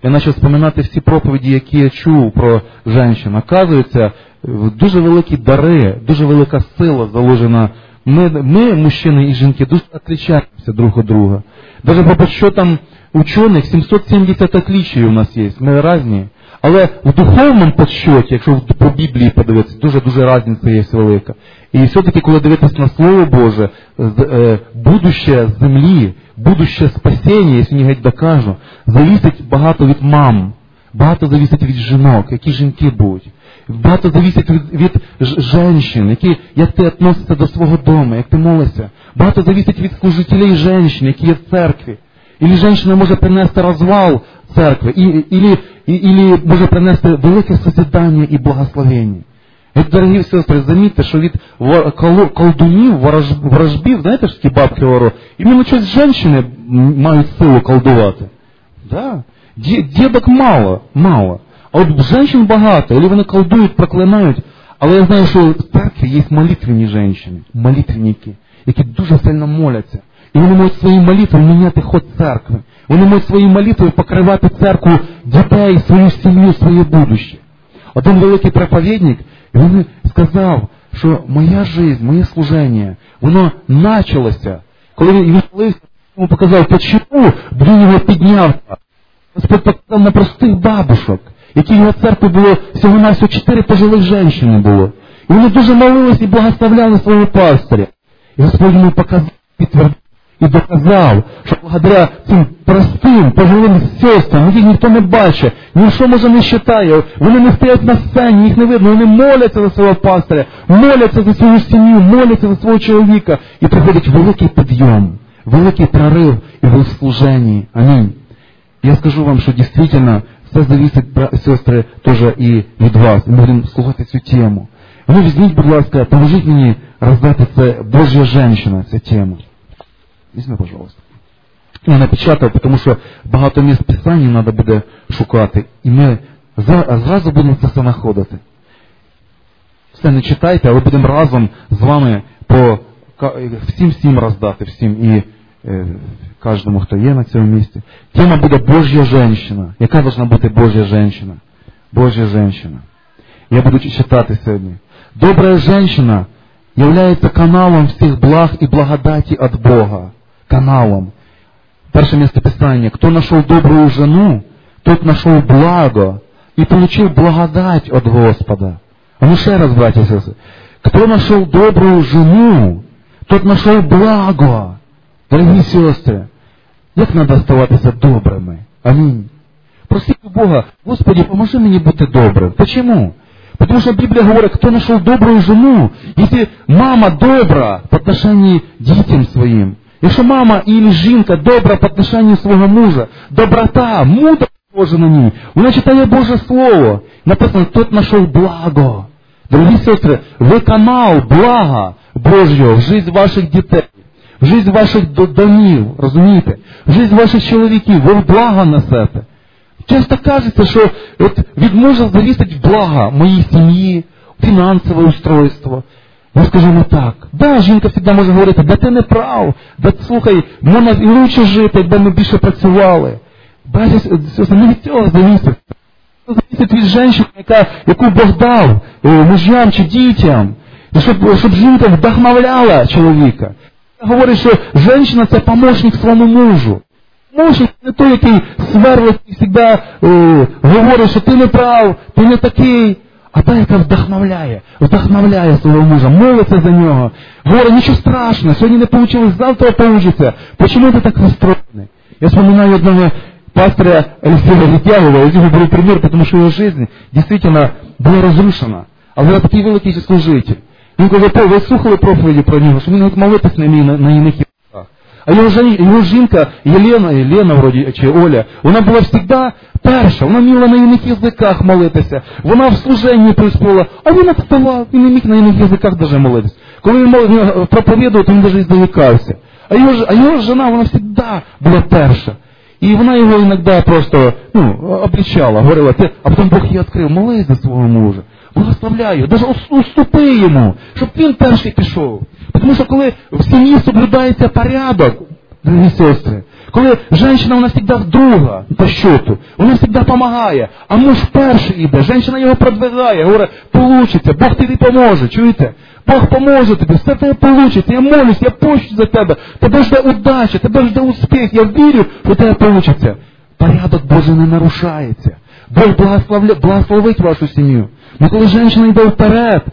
я почав вспоминати всі проповіді, які я чув про жінок. Оказується, дуже великі дари, дуже велика сила заложена. Ми, мужчини і жінки, дуже відрізняємося друг від друга. Навіть по підсчетам учених 770 отличий у нас є, ми різні. Але в духовному підсчеті, якщо по Біблії подивитися, дуже різниця є велика. І все-таки, коли дивитися на Слово Боже, будуще землі, будуще спасіння, якщо не геть докажу, зависить багато від мам, багато зависить від жінок, які жінки будуть. Багато зависить від жінок, як ти відносишся до свого дому, як ти молишся. Багато зависить від служителей жінок, які є в церкві. Ілі жінка може принести розвал церкви, ілі може принести велике созидання і благословення. І, дорогі сестри, замітьте, що від колдунів, ворожбів, знаєте, що такі бабки вору, іменно щось жінки мають силу колдувати. Да. Дідок мало. А от жінок багато, або вони колдують, проклинають. Але я знаю, що в церкві є молитвені жінки, молитвенники, які дуже сильно моляться. І вони можуть свої молитви міняти ход церкви. Вони можуть свої молитви покривати церкву, дітей, свою сім'ю, своє будуще. Один великий проповідник, він сказав, що моя життя, моє служення, воно почалося, коли він молився, йому показав, чому він його підняв. Господь показав на простих бабушок, які в його церкві було всього-навсього 4 пожилих жінки було. І вони дуже молились і благословляли свого пастиря. І Господь йому показав, підтвердив і доказав, що благодаря цим простим пожилим сестрам, яких ніхто не бачить, ніщо може не вважає, вони не стоять на сцені, їх не видно, вони моляться за свого пастиря, моляться за свою сім'ю, моляться за свого чоловіка, і приходить великий підйом, великий прорив і в служенні. Амінь. Я скажу вам, що дійсно все зависить, сестри, теж і від вас. Ми будемо слухати цю тему. Ну, візьміть, будь ласка, поможіть мені роздати це «Божья жінка», цю тему. Візьми, пожалуйста. Я напечатав, тому що багато місць Писання треба буде шукати. І ми зразу будемо це все знаходити. Все не читайте, але будемо разом з вами по всім роздати, всім і кожному, хто є на цьому місці. Тема буде «Божья жінка». Яка должна бути Божья жінка? Божья жінка. Я буду читати сьогодні. Добрая жінка является каналом всех благ и благодати от Бога. Каналом. Перше место Писания. Кто нашел добрую жену, тот нашел благо и получил благодать от Господа. А ну ще раз, братья и сестры. Кто нашел добрую жену, тот нашел благо. Дорогі сестри, як треба оставатися добрими? Амінь. Просіть у Бога, Господи, поможи мені бути добрим. Почему? Потому что Библия говорит, кто нашел добрую жену, если мама добра по отношению к детям своим, если мама или жінка добра по отношению своего мужа, доброта, мудрость Божия на ней, вона читає Божье Слово, написано, тот нашел благо. Дорогі сестри, ви канал блага Божьего в жизнь ваших дітей, в жизнь ваших домів, розумієте, в жизнь ваших чоловіків, ви благо несете. Часто кажется, що від мужа зависить благо моїй сім'ї, фінансове устройство. Я скажу не так. Да, жінка завжди може говорити, да ти не прав, да слухай, можна і лучше жити, якби ми більше працювали. Не від цього зависить. Це зависить від жінки, яку Бог дав мужям чи дітям, щоб жінка вдохновляла чоловіка. Говорить, що жінка – це помічник своєму мужу. Муж не той, який сверлить і завжди говорить, що ти не прав, ти не такий. А та, яка вдохновляє свого мужа, молиться за нього. Говорить, нічого страшного, сьогодні не вийшло, завтра вийде. Чому ти так настроєний? Я вспоминаю одного пастора Алексея Летягова, я його беру примір, тому що його життя дійсно була розрушена. Але такий великий служитель. Він каже, ви слухали проповіді про нього, що він молитись на іних язиках. А його жінка, Єлена вроді, чи Оля, вона була завжди перша, вона вміла на іних язиках молитися, вона в служенні приспіла, а він відставав, він не міг на іних язиках навіть молитися. Коли він проповідував, то він навіть здивікався. А його жена, вона завжди була перша. І вона його іноді просто, обличала, говорила, а потім Бог її відкрив, молись за свого мужа. Благословляю, навіть уступи йому, щоб він перший пішов. Тому що коли в сім'ї соблюдається порядок, дорогі сестри, Коли жінка, вона завжди друга по счету, вона завжди допомагає, а муж перший іде, жінка його продвигає, говорить, получиться, Бог тобі поможе, чуєте? Бог поможе тобі, все тебе получиться, я молюсь, я пощу за тебе, тебе жде удача, тебе жде успіх, я вірю, що тебе получиться. Порядок Божий не нарушається. Бог благословить вашу сім'ю. Но коли жінка йде вперед,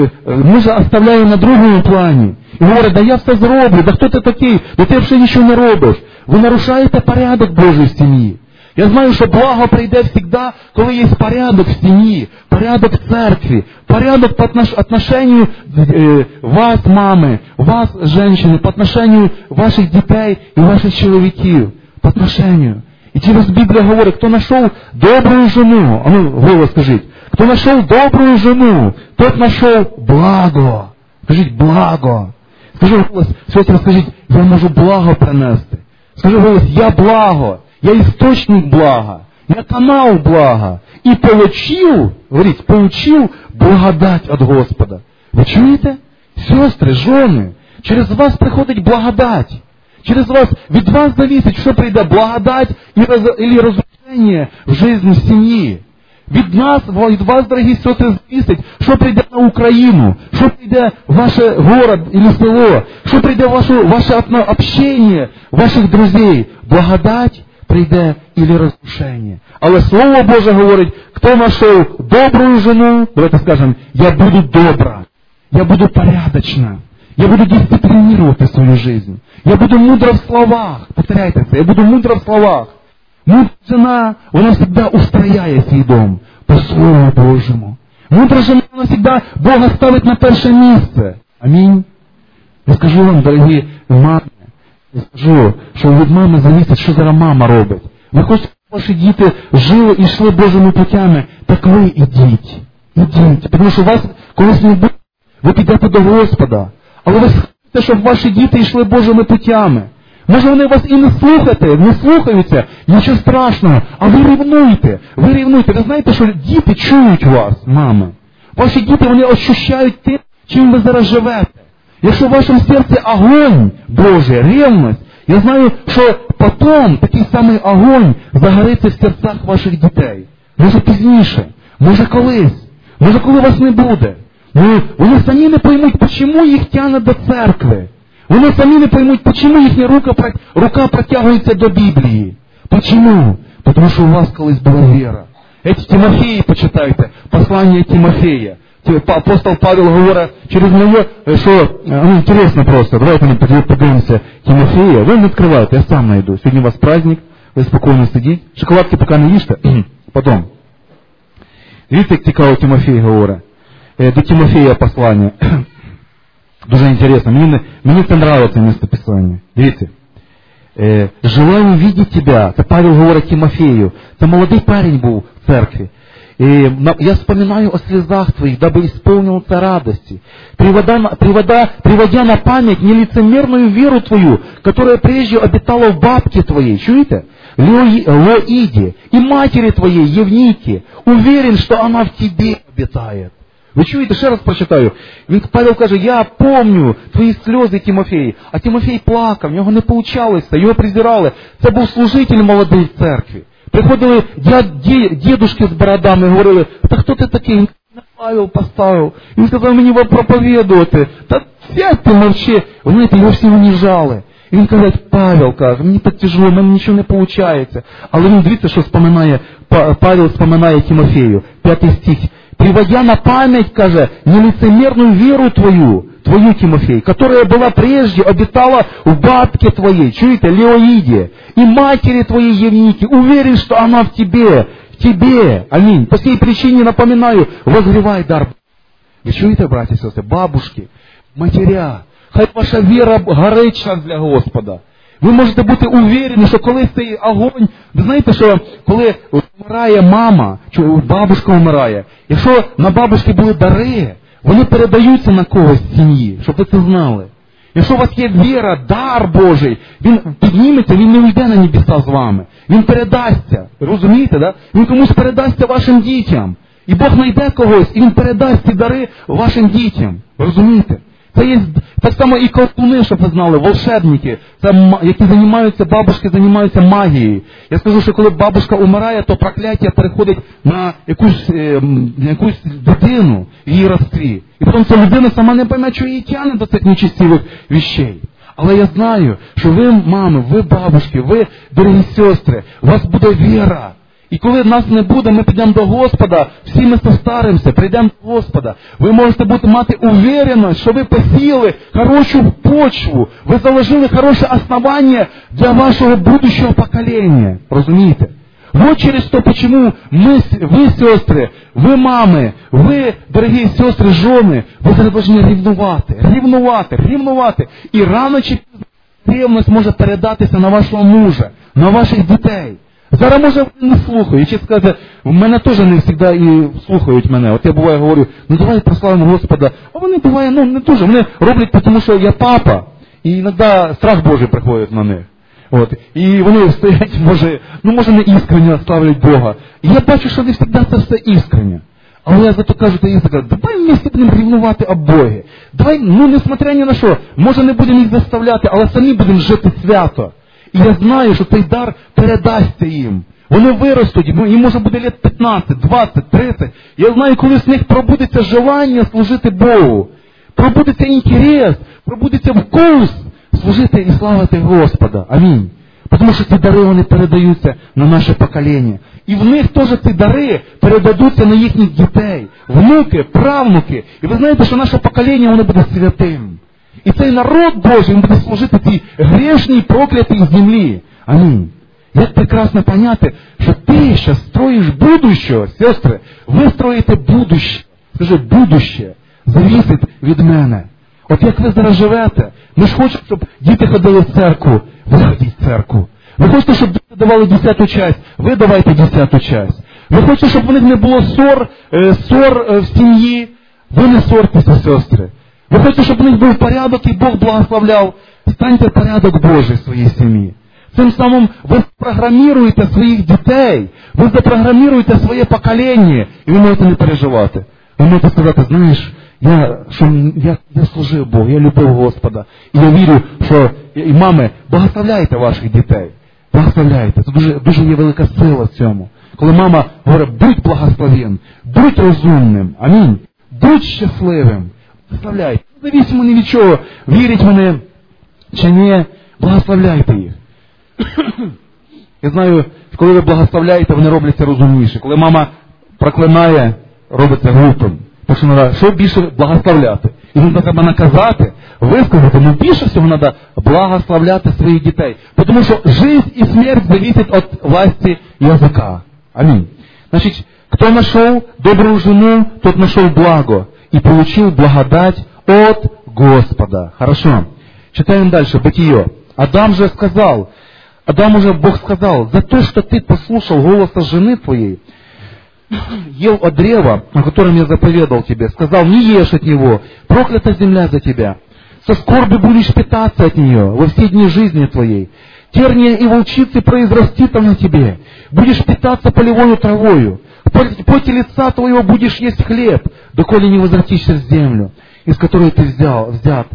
мужа оставляє на другому плані. І говорить, да я все зроблю, да хто ти такий, да ти вже нічого не робиш. Ви нарушаєте порядок Божий в сім'ї. Я знаю, що благо прийде завжди, коли є порядок в сім'ї, порядок в церкві, порядок по отношению вас, мами, вас, женщины, по отношению ваших дітей і ваших чоловіків, по отношению. І через Біблія говорить, хто знайшов добру жену, а ну, голос скажіть, хто знайшов добру жену, тот знайшов благо. Скажіть, благо. Скажи голос, сьогодні скажіть, я можу благо принести. Скажи голос, я благо, я істочник блага, я канал блага. І получив, говоріть, получив благодать від Господа. Ви чуєте? Сестри, жони, через вас приходить благодать. Через вас, від вас зависить, що прийде благодать і розрушення в житті сім'ї. Від нас, від вас, дорогі сестри, зависить, що прийде на Україну, що прийде в ваш город или село, що прийде в ваше общение, ваших друзей. Благодать прийде или розрушення. Але Слово Боже говорить, хто знайшов добру жену, давайте скажемо, я буду добра, я буду порядочна. Я буду дисциплинировать свою жизнь. Я буду мудра в словах. Повторяйте це. Я буду мудра в словах. Мудра жена, вона завжди устрояє свій дом по Слову Божому. Мудра жена, вона завжди Бога ставить на перше місце. Амінь. Я скажу вам, дорогі мами, я скажу, що від мами залежить, що зараз мама робить. Ви хочете, щоб ваші діти жили і йшли Божими путями, так ви ідіть. Ідіть. Тому що вас колись не буде, ви підете до Господа. Але ви хочете, щоб ваші діти йшли Божими путями. Може вони вас і не слухаються, нічого страшного, а ви ревнуйте. Ви знаєте, що діти чують вас, мами. Ваші діти, вони ощущають тим, чим ви зараз живете. Якщо в вашому серці огонь Божий, ревність, я знаю, що потім такий самий огонь загориться в серцях ваших дітей. Може пізніше, може колись, може коли вас не буде. Вони самі не поймуть, чому їх тягне до церкви. Вони самі не поймуть, чому їхня рука протягується до Біблії. Чому? Тому що у вас колись була віра. Тимофеї почитайте, послання Тимофея. Апостол Павел говорить через нього, що, інтересно просто, давайте ми подивимося Тимофея. Ви не відкриваєте, я сам знайду. Сьогодні у вас праздник, ви спокійно сидіть. Шоколадки поки не їжте, потім. Дивіться, як цікаво Тимофей говорить. До Тимофея послання. Дуже інтересно. Мені це подобається місцеписання. Дивіться. Желаю видеть тебя. Це Павел говорить Тимофею. Це молодий парень був в церкві. Я вспоминаю о слезах твоих, дабы исполнился радости, приводя на память нелицемерную веру твою, которая прежде обитала в бабке твоей, чуете? Лоиде, и матери твоей, Евнике, уверен, что она в тебе обитает. Ви чуєте, ще раз прочитаю. Павел каже, я помню твої сльози, Тимофей. А Тимофей плакав, в нього не вийшло, його презирали. Це був служитель молодий в церкві. Приходили дідушки з бородами, говорили, та хто ти такий? Він Павел поставив. Він сказав мені вам проповідувати. Та сядь ти мовчи. Ви знаєте, його всі уніжали. І він каже, Павел каже, мені так тяжело, в мене нічого не виходить. Але він дивіться, що Павел вспоминає Тимофею. 5 стих. Приводя на память, каже, нелицемерную веру твою, Тимофей, которая была прежде, обитала в бабке твоей, чуете, Леоиде, и матери твоей Евнике, уверен, что она в тебе, аминь. По сей причине, напоминаю, возгревай дар. Вы чуете, братья и сестры, бабушки, матеря, хай ваша вера горить час для Господа. Ви можете бути уверені, що коли цей огонь, ви знаєте, що коли вмирає мама, чи бабушка вмирає, якщо на бабушки були дари, вони передаються на когось з сім'ї, щоб ви це знали. Якщо у вас є віра, дар Божий, він підніметься, він не уйде на небеса з вами. Він передасться, розумієте, да? Він комусь передасться вашим дітям. І Бог знайде когось, і він передасть ці дари вашим дітям. Розумієте? Це є так само і колдуни, щоб ви знали, волшебники, які бабушки займаються магією. Я скажу, що коли бабушка умирає, то прокляття переходить на якусь дитину в її родстві. І потім ця людина сама не пойме, що її тягне до цих нечистивих вещей. Але я знаю, що ви, мами, ви бабушки, ви, дорогі сестри, у вас буде віра. І коли нас не буде, ми підемо до Господа, всі ми состаримося, прийдемо до Господа. Ви можете мати уверенность, що ви посіяли хорошу почву, ви заложили хороше основання для вашого будущого покоління. Розумієте? Вот через то, почему вы, сестры, вы, мамы, вы, дорогие сестры, жены, вы должны рівнувати. І рано чи пізно ревність може передатися на вашого мужа, на ваших дітей. Зараз, може, не слухають. Чи сказати, в мене теж не завжди і слухають мене. От я буває говорю, давай прославимо Господа. А вони буває, не дуже. Вони роблять, тому що я папа. І іноді страх Божий приходить на них. От. І вони стоять, може не іскренньо славлять Бога. І я бачу, що не завжди це все іскренньо. Але я зато кажу, давай вместе будемо рівнувати об Богі. Давай, несмотря ні на що, може не будемо їх заставляти, але самі будемо жити свято. І я знаю, що цей дар передасться їм. Вони виростуть, їм може буде лет 15, 20, 30. Я знаю, коли з них пробудеться желання служити Богу. Пробудеться інтерес, пробудеться вкус служити і славити Господа. Амінь. Тому що ці дари, вони передаються на наше покоління. І в них теж ці дари передадуться на їхніх дітей, внуки, правнуки. І ви знаєте, що наше покоління, воно буде святим. І цей народ Божий, він буде служити цій грішній, проклятій землі. Амінь. Як прекрасно поняти, що ти зараз строїш будущее, сестри, ви строїте будущее. Скажи, будущее зависить від мене. От як ви зараз живете, ми ж хочемо, щоб діти ходили в церкву, ви ходіть в церкву. Ви хочете, щоб діти давали 10-ту часть, ви давайте 10-ту часть. Ви хочете, щоб у них не було ссор в сім'ї, ви не ссорьтеся, сестри. Ви хочете, щоб у них був порядок і Бог благословляв, станьте в порядок Божий в своїй сім'ї. Цим самим ви запрограміруєте своїх дітей, ви запрограміруєте своє покоління, і ви можете не переживати. Ви можете сказати, знаєш, я служив Богу, я любив Господа. І я вірю, що, і мами, благословляйте ваших дітей. Благословляйте. Це дуже є велика сила в цьому. Коли мама говорить, будь благословен, будь розумним, амінь, будь щасливим. Благословляйте. Независимо ні від чого, вірять вони чи ні, благословляйте їх. Я знаю, коли ви благословляєте, вони робляться розумніше. Коли мама проклинає, робиться глупим. Тому що треба, що більше благословляти. І не треба наказати, висказати, більше всього треба благословляти своїх дітей. Тому що життя і смерть зависять від власті язика. Амінь. Значить, хто знайшов добру жену, тот знайшов благо и получил благодать от Господа. Хорошо. Читаем дальше, Бытие. Адаму же Бог сказал, за то, что ты послушал голоса жены твоей, ел от древа, о котором я заповедал тебе, сказал, не ешь от него, проклята земля за тебя. Со скорбью будешь питаться от нее во все дни жизни твоей. Терния и волчицы произрастит на тебе. Будешь питаться полевою травою. В поте лица твоего будешь есть хлеб, доколе не возвратишься в землю, из которой ты взят.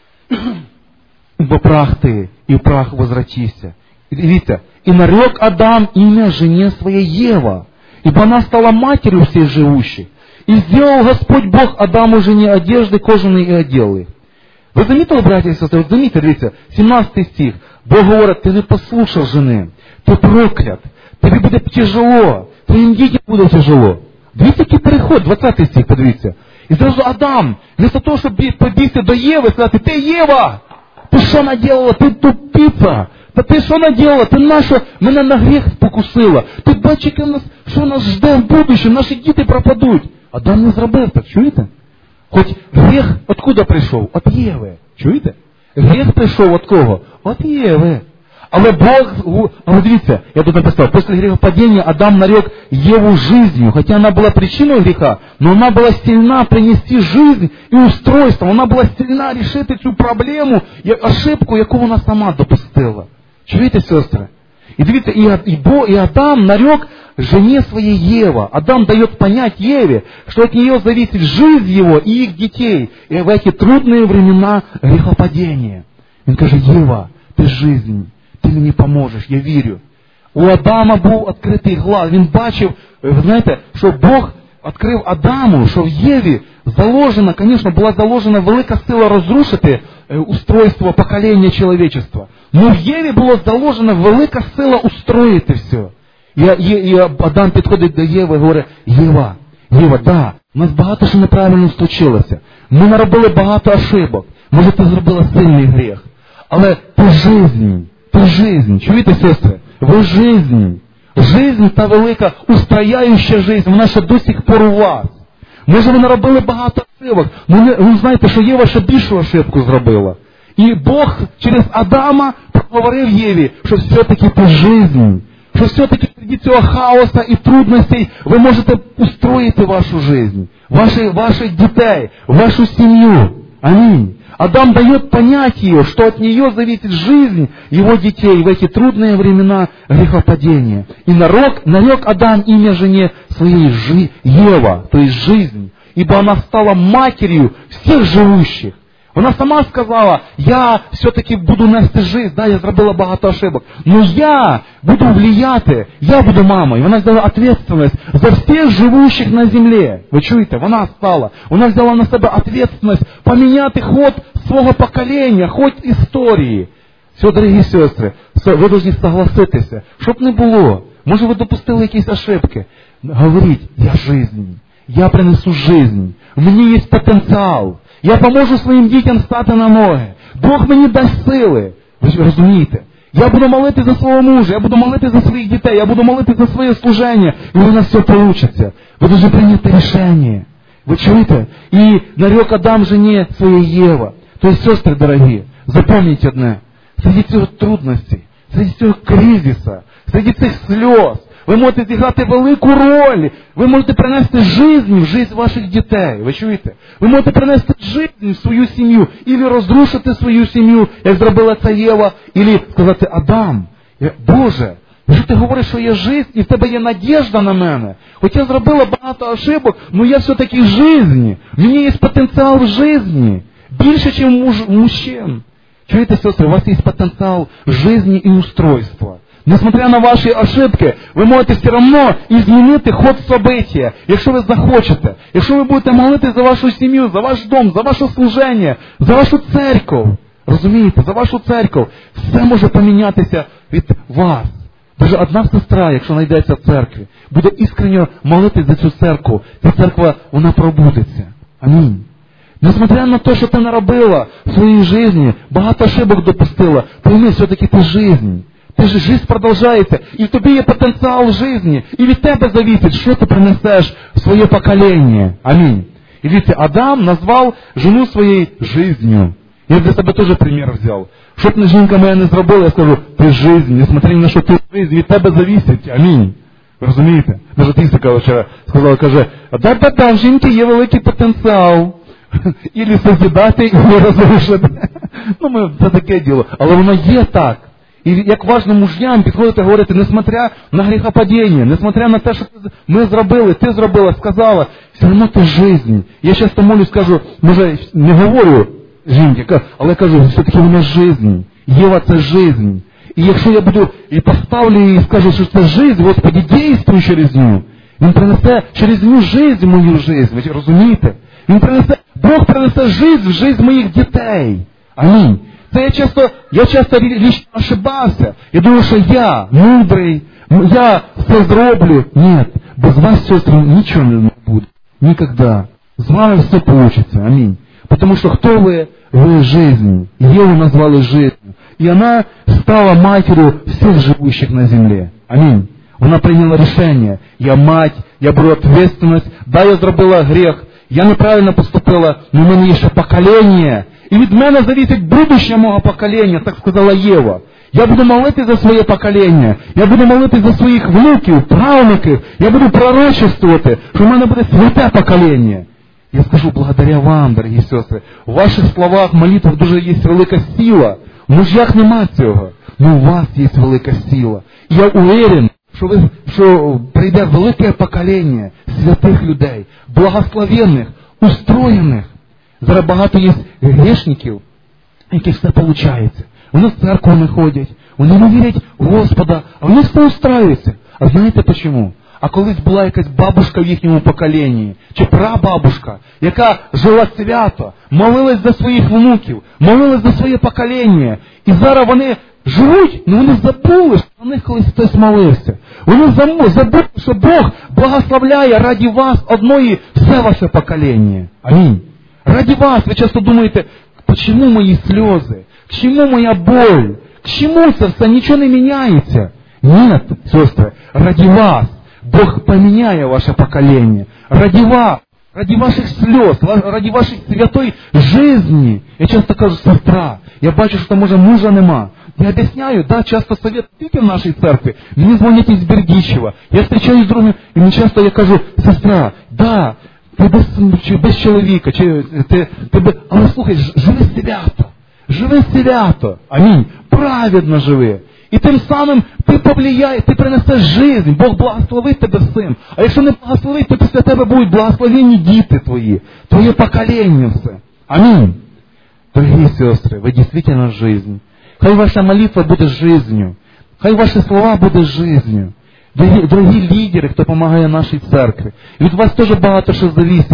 Ибо прах ты, и в прах возвратишься. Видите, и нарек Адам имя жене своей Ева, ибо она стала матерью всех живущих. И сделал Господь Бог Адаму жене одежды кожаные и одел их. Ви замітили, браті і сестри, дивіться, 17 стих. Бог говорить, ти не послушав жени, ти проклят, тобі буде тяжело, твоїм дітям буде тяжело. Дивіться, який переход, 20 стих, подивіться. І зразу Адам, вместо того, щоб побігти до Єви, сказати, ти Єва, ти що наделала, ти тупиця, та ти що наделала, ти мене на гріх покусила, ти бачиш, що нас жде в будущем, наші діти пропадуть. Адам не зробив так, чуєте? Хоч гріх откуда прийшов? От Єви. Чуєте? Гріх прийшов від кого? От Єви. Але дивіться, я тут написал, после грехопадения Адам нарек Еву жизнью, хотя она была причиной греха, но она была сильна принести жизнь и устройство, она была сильна решити цю проблему, ошибку, яку вона сама допустила. Чуєте, сестри? І дивіться, і Адам нарек жене своей Ева. Адам дает понять Еве, что от нее зависит жизнь его и их детей. И в эти трудные времена грехопадения. Он каже: Єва, ти жизнь, ти мені поможеш, я вірю. У Адама був відкритий глаз. Він бачив, ви знаєте, що Бог відкрив Адаму, що в Єві заложена, звісно, була заложена велика сила розрушити устройство покоління чоловічества. Но в Єві була заложена велика сила устроїти все. І Адам підходить до Єви і говорить: Єва, да, у нас багато що неправильно случилося. Ми наробили багато ошибок. Може, ти зробила сильний гріх. Але ти жизнь. Чуєте, сестри? Ви жизнь. Жизнь та велика устрояюча жизнь, вона ще до сих пор у вас. Може, ви наробили багато ошибок. Ви знаєте, що Єва ще більшу ошибку зробила. І Бог через Адама проговорив Єві, що все-таки ти жизнь. Що все-таки серед цього хаоса і трудностей ви можете устроїти вашу жизнь, ваших дітей, вашу сім'ю. Аминь. Адам дает понять ее, что от нее зависит жизнь его детей в эти трудные времена грехопадения. И нарек Адам имя жене своей Ева, то есть жизнь, ибо она стала матерью всех живущих. Вона сама сказала: я все-таки буду нести жизнь, да, я зробила багато ошибок, но я буду влияти, я буду мамою. Вона взяла ответственность за всех живущих на землі. Ви чуєте? Вона взяла на себе ответственность поміняти ход свого покоління, ход історії. Все, дорогі сестри, ви повинні согласитися, щоб не було. Може, ви допустили якісь ошибки. Говоріть: я жизнь, я принесу жизнь, в мені є потенціал. Я поможу своїм дітям стати на ноги. Бог мені дасть сили. Ви розумієте? Я буду молити за свого мужа, я буду молити за своїх дітей, я буду молити за своє служення, і у нас все вийде. Ви повинні прийняти рішення. Ви чуєте? І нарек Адам жені своєї Єва. Тобто, сестри дорогі, запам'ятайте одне. Серед цього трудностей, серед цього кризиса, серед цих сльоз, ви можете зіграти велику роль. Ви можете принести жизнь в життя ваших дітей. Ви чуєте? Ви можете принести жизнь в свою сім'ю. Ілі розрушити свою сім'ю, як зробила це Єва. Ілі сказати: Адам, Боже, що ти говориш, що є життя, і в тебе є надіжда на мене. Хоч я зробила багато ошибок, але я все-таки жизнь. В мені є потенціал життя. Більше, ніж у мужчин. Чуєте, сестри, у вас є потенціал життя і устройства. Несмотря на ваші ошибки, ви можете все одно змінити ход события, якщо ви захочете. Якщо ви будете молити за вашу сім'ю, за ваш дом, за ваше служення, за вашу церкву. Розумієте, за вашу церкву. Все може помінятися від вас. Даже одна сестра, якщо знайдеться в церкві, буде іскренньо молити за цю церкву. Ця церква, вона пробудеться. Амінь. Несмотря на те, що ти наробила в своїй житті, багато ошибок допустила, пойми, все-таки ти жизнь. Жизнь продовжується, і в тобі є потенціал житті, і від тебе зависить, що ти принесеш в своє покоління. Амінь. І дивіться, Адам назвав жену своєю жизнью. Я для себе теж приклад взяв. Щоб жінка моя не зробила, я скажу: ти жизнь, несмотря на що ти жизнь, від тебе зависить. Амінь. Ви розумієте? Даже Тисика вчора сказала, каже: да, в жінки є великий потенціал. Ілі созидати, і розрушити. Це таке діло. Але воно є так. І як важно мужням підходити і говорити: несмотря на гріхопадіння, несмотря на те, що ми зробили, ти зробила, сказала, все одно ти жизнь. Я часто молюсь, кажу, може не говорю жінки, але кажу: все-таки вона жизнь. Єва – це жизнь. І якщо я буду і поставлю її і скажу, що це жизнь, Господи, дійствуй через нього. Він принесе через нього жизнь в мою жизнь, ви розумієте? Бог принесе жизнь в жизнь моїх дітей. Амінь. Це я часто лично ошибався. Я думав, що я мудрий, я все зроблю. Ні, без вас, сестри, нічого не буде. Ніколи. З вами все получится. Амінь. Потому что кто вы? Вы жизнь. Еву назвали жизнью. И она стала матерью всех живущих на земле. Аминь. Вона прийняла рішення: я мать, я беру ответственность, да, я зробила гріх, я неправильно поступила, но в мене є ще покоління, і від мене зависить будущее мого покоління, так сказала Єва. Я буду молити за своє покоління, я буду молити за своїх внуків, правнуків, я буду пророчествувати, що в мене буде святе покоління. Я скажу, благодаря вам, дорогі сестри, у ваших словах, молитвах дуже є велика сила. В мужах нема цього, но у вас є велика сила. І я уверен, що прийде велике покоління святих людей, благословенних, устроєних. Зараз багато є грішників, які все виходить. Вони в церкву не ходять, вони не вірять в Господа, а вони все устраюються. А знаєте чому? А колись була якась бабушка в їхньому поколінні, чи прабабушка, яка жила свято, молилась за своїх внуків, молилась за своє покоління. І зараз вони живуть, але вони забули, що на них колись хтось молився. Вони забули, що Бог благословляє раді вас одної все ваше покоління. Амінь. Раді вас. Ви часто думаєте, чому мої сльози? К чому моя боль? К чому це все? Нічого не міняється. Ні, сестри, раді вас. Бог поміняє ваше покоління. Раді вас. Ради ваших слез, ради вашей святой жизни. Я часто кажу, сестра, я бачу, що може мужа нема. Я объясняю, да, часто совет тільки в нашій церкві. Мені дзвонять із Бердичева. Я зустрічаюсь з другими, і мені часто я кажу, сестра, да, ти без чоловіка, але слухай, живи свято. Живи свято. Амінь. Праведно живи. І тим самим ти повлияєш, ти принесеш життя, Бог благословить тебе всім. А якщо не благословить, то після тебе будуть благословені діти твої, твоє покоління все. Амінь. Дорогі сестри, ви дійсно життя. Хай ваша молитва буде життю. Хай ваші слова будуть життю. Дорогі лідери, хто допомагає нашій церкві. Від вас теж багато що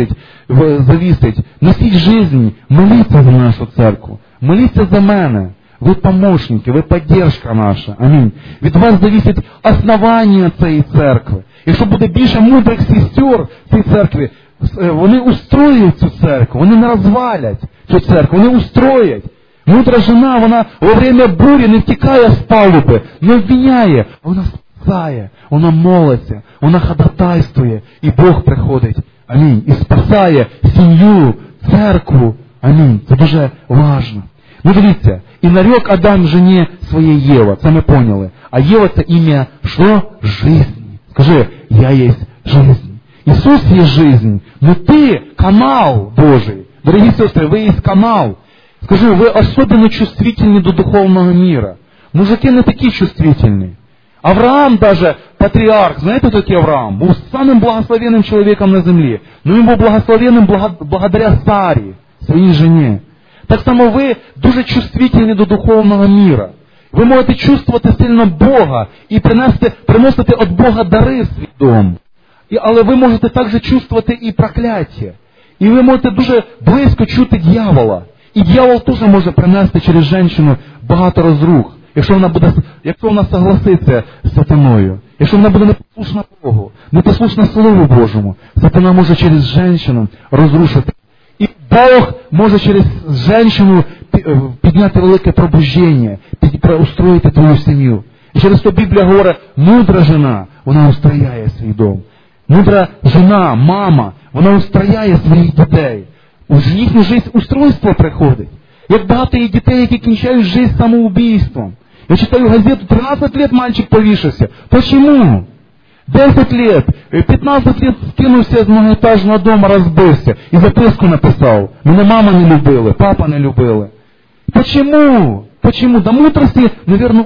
зависить. Носіть життя, моліться за нашу церкву. Моліться за мене. Вы помощники, вы поддержка наша. Амінь. Від вас зависить основання цієї церкви. Якщо буде більше мудрих сестер в цій церкві, вони устроять цю церкву, вони не розвалять цю церкву, вони устроять. Мудра жена, вона во время бурі не втікає з палуби, не обвиняє, вона спасає, вона молиться, вона ходатайствує, і Бог приходить. Амінь. І спасає сім'ю, церкву. Амінь. Це дуже важливо. Ну дивіться, і нарек Адам жені своєї Єва, це ми поняли. А Єва це ім'я, що? Жизнь. Скажи, я є жизнь. Ісус є жизнь, но ти канал Божий. Дорогі сестри, ви є канал. Скажу, ви особенно чувствительні до духовного мира. Мужики не такі чувствительні. Авраам даже, патріарх, знаєте, хто такий Авраам? Був самим благословенним чоловіком на землі. Но він був благословенним благодаря Сарі, своїй жені. Так само ви дуже чувствительні до духовного мира. Ви можете чувствувати сильно Бога і приносити від Бога дари в свій дом. Але ви можете також чувствувати і прокляття. І ви можете дуже близько чути дьявола. І дьявол теж може принести через жінку багато розрух, якщо вона согласиться з сатаною. Якщо вона буде непослушна Богу, непослушна Слову Божому, сатана може через жінку розрушити. І Бог може через жінку підняти велике пробуждення, устроїти твою сім'ю. І через то Біблія говорить, мудра жена, вона устрояє свій дом. Мудра жена, мама, вона устрояє своїх дітей. У їхню життя устройство приходить. Як багато є дітей, які кінчають життя самоубійством. Я читаю газету, 13 лет мальчик повішався. Почему? 10 лет, 15 лет скинувся з многоэтажного дома, розбився і записку написав. Мене мама не любила, папа не любили. Почему? Почему? Да мудрості, наверное,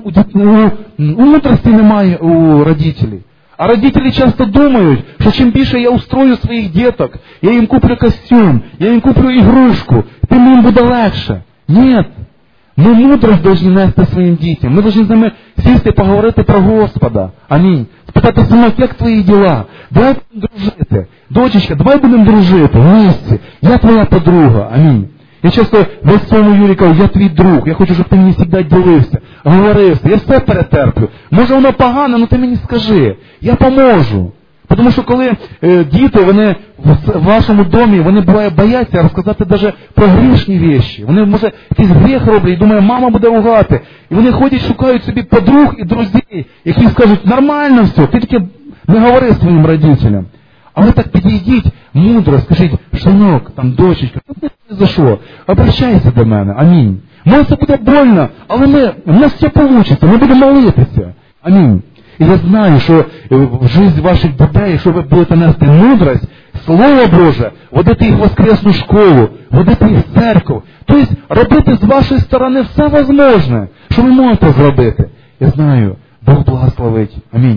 у мудрості немає у родителей. А родителі часто думають, що чим більше я устрою своїх діток, я їм куплю костюм, я їм куплю ігрушку, тим їм буде легше. Ні. Ми мудрость повинні нести своїм дітям. Ми повинні з ними сісти і поговорити про Господа. Амінь. Спитати, синок, як твої діла? Давай будемо дружити. Дочечка, давай будемо дружити вместе. Я твоя подруга. Амінь. Я часто весь своєму Юрі кажу, я твій друг, я хочу, щоб ти мені завжди ділився, говорився, я все перетерплю. Може воно погано, але ти мені скажи, я поможу. Тому що коли діти, вони в вашому домі, вони буває бояться розказати навіть про грішні речі. Вони, може, якийсь гріх роблять і думають, мама буде ругати. І вони ходять, шукають собі подруг і друзів, які скажуть, нормально все, ти тільки не говори своїм родителям. А ви так підійдіть мудро, скажіть, синок, там, дочечка, що ти за що? Обращайся до мене, амінь. Може це буде больно, але у нас все вийде, ми будемо молитися. Амінь. І я знаю, що в житті ваших дітей, якщо ви будете нести мудрость, Слово Боже, водити їх в воскресну школу, водити їх в церкву. Тобто робити з вашої сторони все можливе, що ви можете зробити. Я знаю, Бог благословить. Амінь.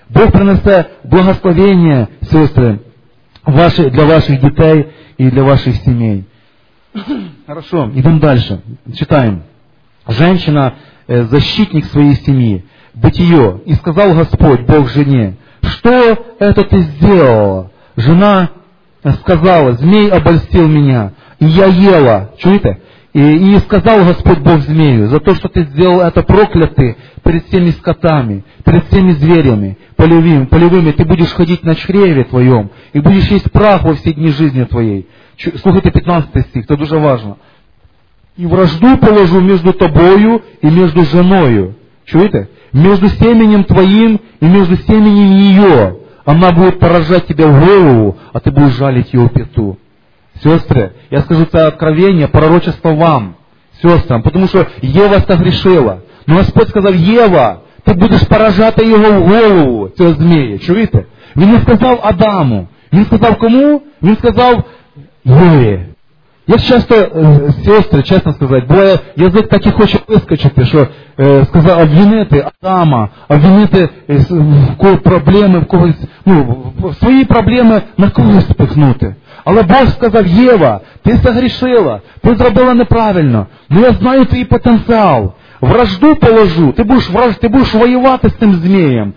Бог принесе благословення, сестри, для ваших дітей и для ваших семей. Хорошо, идем дальше. Читаем. Женщина – защитник своей семьи. Бытие. «И сказал Господь, Бог жене, что это ты сделала?» Жена сказала: «Змей обольстил меня, и я ела». Чуете? И сказал Господь Бог змею: «За то, что ты сделал это, проклятый перед всеми скотами, перед всеми зверями полевыми, ты будешь ходить на чреве твоем, и будешь есть прах во все дни жизни твоей». Слухайте 15 стих, это дуже важно. «И вражду положу между тобою и между женою». Чуете? «Между семенем твоим и между семенем ее. Она будет поражать тебя в голову, а ты будешь жалить ее в пяту». Сестры, я скажу это откровение, пророчество вам, сестрам, потому что Ева согрешила. Но Господь сказал: «Ева, ти будеш поражати його в голову, цього змія». Чуєте? Він не сказав Адаму. Він сказав кому? Він сказав Єві. Як часто, сестри, чесно сказати, буває, язик так і хоче вискочити, що сказав обвинити Адама, обвинити в когось проблеми, в когось, свої проблеми на когось спихнути. Але Бог сказав: «Єва, ти согрішила, ти зробила неправильно, но я знаю твій потенціал. Вражду положу, ти будеш воювати з цим змієм,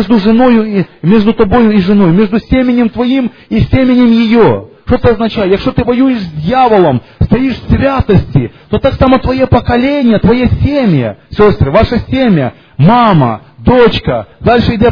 між тобою і жіною, між семенем твоїм і семенем її». Що це означає? Якщо ти воюєш з дьяволом, стоїш в святості, то так само твоє покоління, твоє сім'я, сестри, ваше сім'я, мама, дочка, далі йде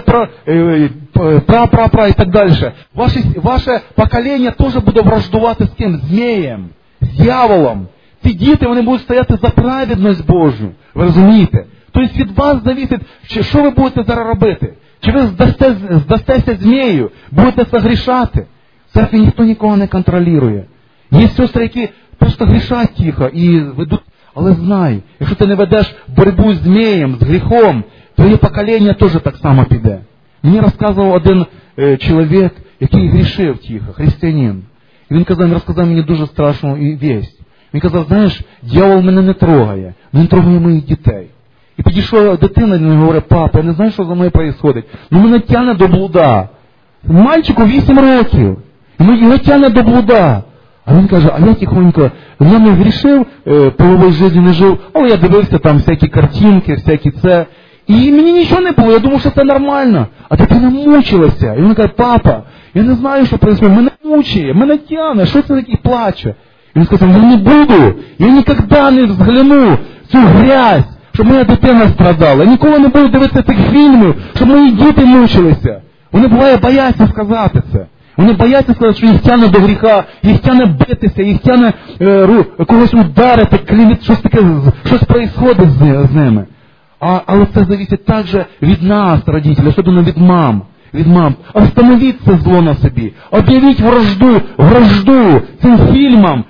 пра і так далі. Ваше покоління теж буде враждувати з ким? З змієм, з дьяволом. Ці діти, вони будуть стояти за праведність Божу. Ви розумієте? Тобто від вас залежить, що ви будете зараз робити. Чи ви здастеся змію, будете согрішати. В церкві ніхто нікого не контролює. Є сестри, які просто грішать тихо і ведуть. Але знай, якщо ти не ведеш боротьбу з змієм, з гріхом, твоє покоління теж так само піде. Мені розказував один чоловік, який грішив тихо, християнин. І він розказав мені дуже страшну вість. Він казав: «Знаєш, дьявол мене не трогає, він трогає моїх дітей». І підійшла дитина і говорить: «Папа, я не знаю, що за мною відбувається, але мене тягне до блуда». Мальчику 8 років. Його тягне до блуда. А він каже: «А я тихонько, я не грішив, полової житті не жив, але я дивився там всякі картинки, всякі це. І мені нічого не було, я думав, що це нормально». А дитина мучилася. І він каже: «Папа, я не знаю, що відбувається, мене мучає, мене тягне, що це таке?» І плаче. І він сказав: «Я не буду, я ніколи не взгляну цю грязь, щоб моя дитина страдала. Я ніколи не буду дивитися цих фільмів, щоб мої діти мучилися». Вони, буває, бояться сказати це. Вони бояться сказати, що їх тягне до гріха, їх тягне битися, їх тягне когось ударити, щось таке, щось відбувається з ними. Але це залежить також від нас, родителів, особливо від мам. Остановіть це зло на собі. Об'явіть вражду цим фільмам,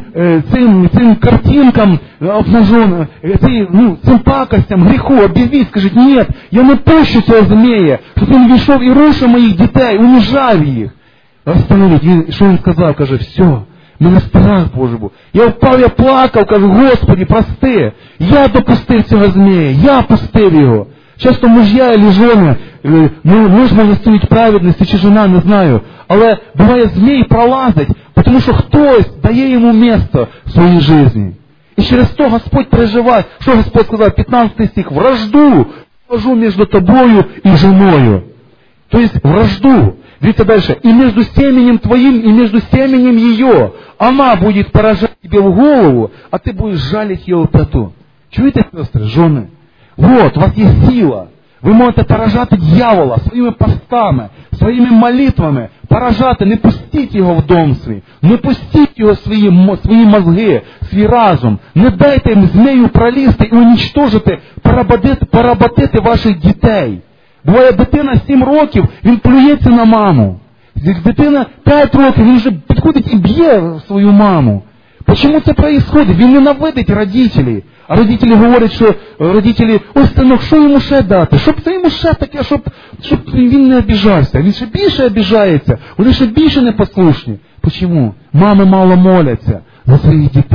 цим картинкам обнаженным, цим пакостям, гріху. Об'явіть, скажіть: «Ні, я не пущу цього змія, щоб він війшов і рушив моїх дітей, унижав їх». Остановіть. Що він сказав? Каже: «Все, мене страх Божий був. Я впав, я плакав, кажу: Господи, прости. Я допустив цього змія, я пустив його». Часто мужья і жони, муж може стоїть праведності, чи жена, не знаю. Але буває, змій пролазить, тому що хтось дає йому місце в своїй житті. І через то Господь переживає. Що Господь сказав? 15 стих: «Вражду положу між тобою і жіною». Тобто вражду. Дивіться далі. «И между семенем твоим, и между семенем ее. Она будет поражать тебе в голову, а ты будешь жалить ее в пяту». Чуєте, сестри, жони? Вот, у вас є сила. Ви можете поражати дьявола своїми постами, своїми молитвами. Поражати, не пустіть його в дом свій. Не пустіть його свої мозги, свій разум. Не дайте їм змію пролізти і уничтожити, поработити ваших дітей. Буває, дитина 7 років, він плюється на маму. Дитина 5 років, він вже підходить і б'є свою маму. Чому це відбувається? Він ненавидить родителів. А родителі говорять, що ось, синок, що йому ще дати? Щоб це йому ще таке, щоб він не обіжався. Він ще більше обіжається, вони ще більше непослушні. Чому? Мами мало моляться за своїх дітей.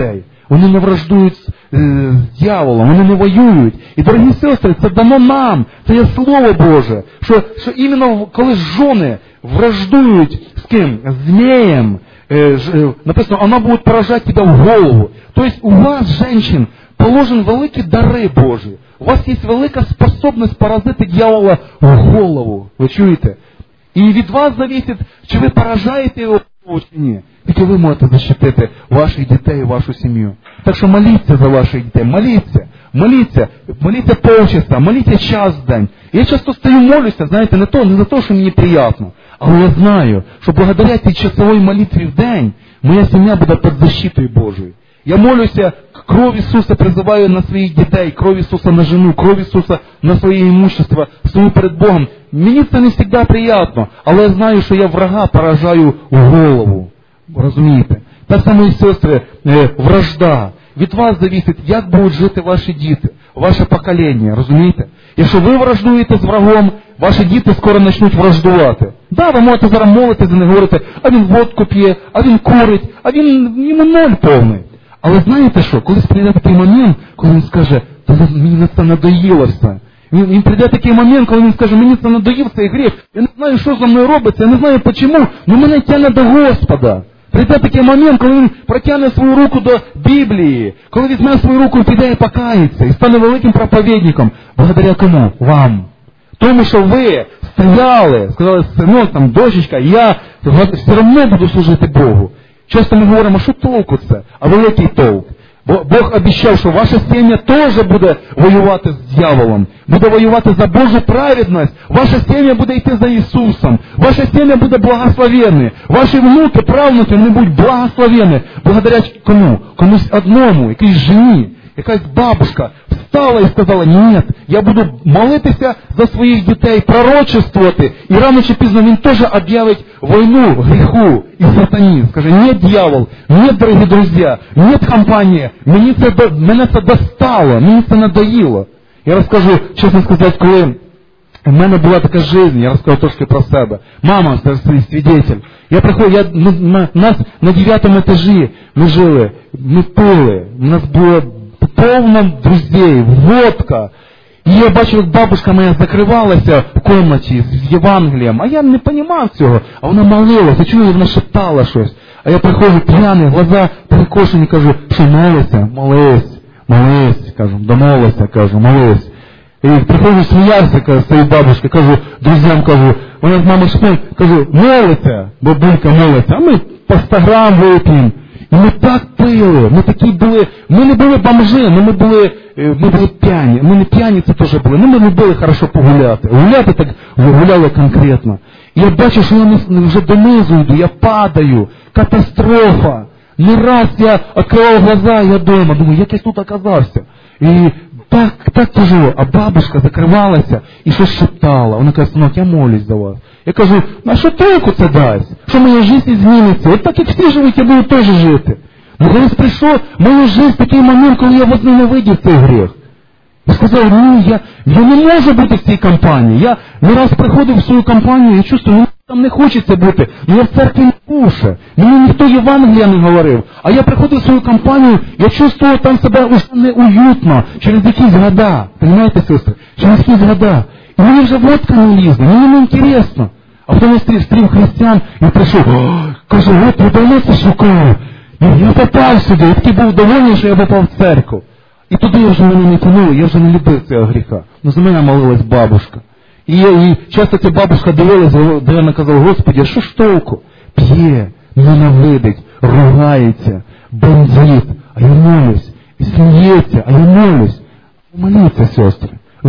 вони не враждують з дьяволом, вони не воюють. І, дорогі сестри, це дано нам, це є Слово Боже, що іменно коли жони враждують з ким? З змеєм, написано, вона буде поражати тебе в голову. Тобто у вас, женщин, положен великі дари Божі. У вас є велика способність поразити дьявола в голову. Ви чуєте? І від вас залежить, чи ви поражаєте його чи ні. Тільки ви можете защитити ваших дітей і вашу сім'ю. Так що моліться за ваших дітей, моліться полчаса, моліться час в день. Я часто стою молюся, знаєте, не за те, що мені приємно, але я знаю, що благодаря цій часовій молитві в день моя сім'я буде під защитою Божою. Я молюся, кров Ісуса призиваю на своїх дітей, кров Ісуса на жену, кров Ісуса на своє імущество, стою перед Богом. Мені це не завжди приємно, але я знаю, що я врага поражаю в голову. Розумієте? Так само і сестри, вражда. Від вас залежить, як будуть жити ваші діти, ваше покоління, розумієте? Якщо ви враждуєте з врагом, ваші діти скоро почнуть враждувати. Да, ви можете зараз молитися за них, говорити, а він водку п'є, а він курить, а йому ноль повний. Але знаєте що, колись прийде такий момент, коли він скаже, мені це надоїло все. Він прийде такий момент, коли він скаже, мені це надоїв цей гріх, я не знаю, що за мною робиться, я не знаю чому, але мене тягне до Господа. Прийде такий момент, коли він протягне свою руку до Біблії, коли візьме свою руку і піде і покається, і стане великим проповідником. Благодаря кому? Вам. Тому що ви стояли, сказали, синок, там, дочечка, я все одно буду служити Богу. Часто ми говоримо, що толку це? А великий толк. Бо Бог обіцяв, що ваша сім'я теж буде воювати з дьяволом, буде воювати за Божу праведність, ваша сім'я буде йти за Ісусом, ваша сім'я буде благословенна, ваші внуки, правнуки, вони будуть благословенні. Благодаря кому? Комусь одному, якійсь жені, якась бабушка встала і сказала, ні, я буду молитися за своїх дітей, пророчествувати, і рано чи пізно він теж об'явить війну, гріху і сатані. Скаже, ні, дьявол, ні, дорогі друзі, ні, компанія, мене це достало, мені це надоїло. Я розкажу, чесно сказати, коли в мене була така життя, я розкажу трошки про себе. Мама, свідетель. Я приходив, нас на 9-му етажі ми жили, ми пили, у нас було повно друзей, водка. І я бачив, як бабушка моя закривалася в кімнаті з Євангелієм, а я не розумів цього, а вона молилася, чую, вона шептала щось. А я приходжу п'яний, глаза перекошені, кажу, що молися? Молись, кажу, домолися, кажу, молись. І приходжу сміявся, кажу, з цією бабушкою, кажу, друзям, кажу, вона з мамою шпиль, кажу, молиться, бабулька молиться, а ми по 100 грам вип'ємо. І ми так пили, ми такі були, ми не були бомжи, ми були п'яні, ми не п'яні, це теж були, ми любили хорошо погуляти, гуляти так гуляли конкретно. І я бачу, що я вже донизу йду, я падаю, катастрофа. Не раз я відкривав глаза, я вдома, думаю, як я тут оказався. І так тяжело, а бабушка закривалася і щось шептала. Вона каже, синок, я молюсь за вас. Я кажу, а що толку це дасть? Що моя життя зміниться? От так як всі живуть, я буду теж жити. Ну колись прийшов моя життя такий момент, коли я возненавидів цей гріх. Я сказав, ні, я не можу бути в цій компанії. Я не раз приходив в свою компанію і чувствую, мені там не хочеться бути. Я в церкві не кушу. Мені ніхто Євангелія не говорив. А я приходив в свою компанію, я чувствував там себе уже неуютно. Через якісь года. Понимаєте, сестри? Через якісь года. І мені вже водка не лізла. Мені не інтересно. А потім я стрів християн і прийшов. Кажу, от я давно це шукаю. Я попав сюди. Я такий був довольний, що я попав в церкву. І туди вже мене не тянуло, я вже не любив цього гріха. Ну за мене молилась бабушка. І часто ця бабушка дивилась, де вона казала, Господи, що ж толку? П'є, ненавидить, ругається, бандит, а я молюсь. І сміється, а я молюсь. Ви моліться, сестри, ви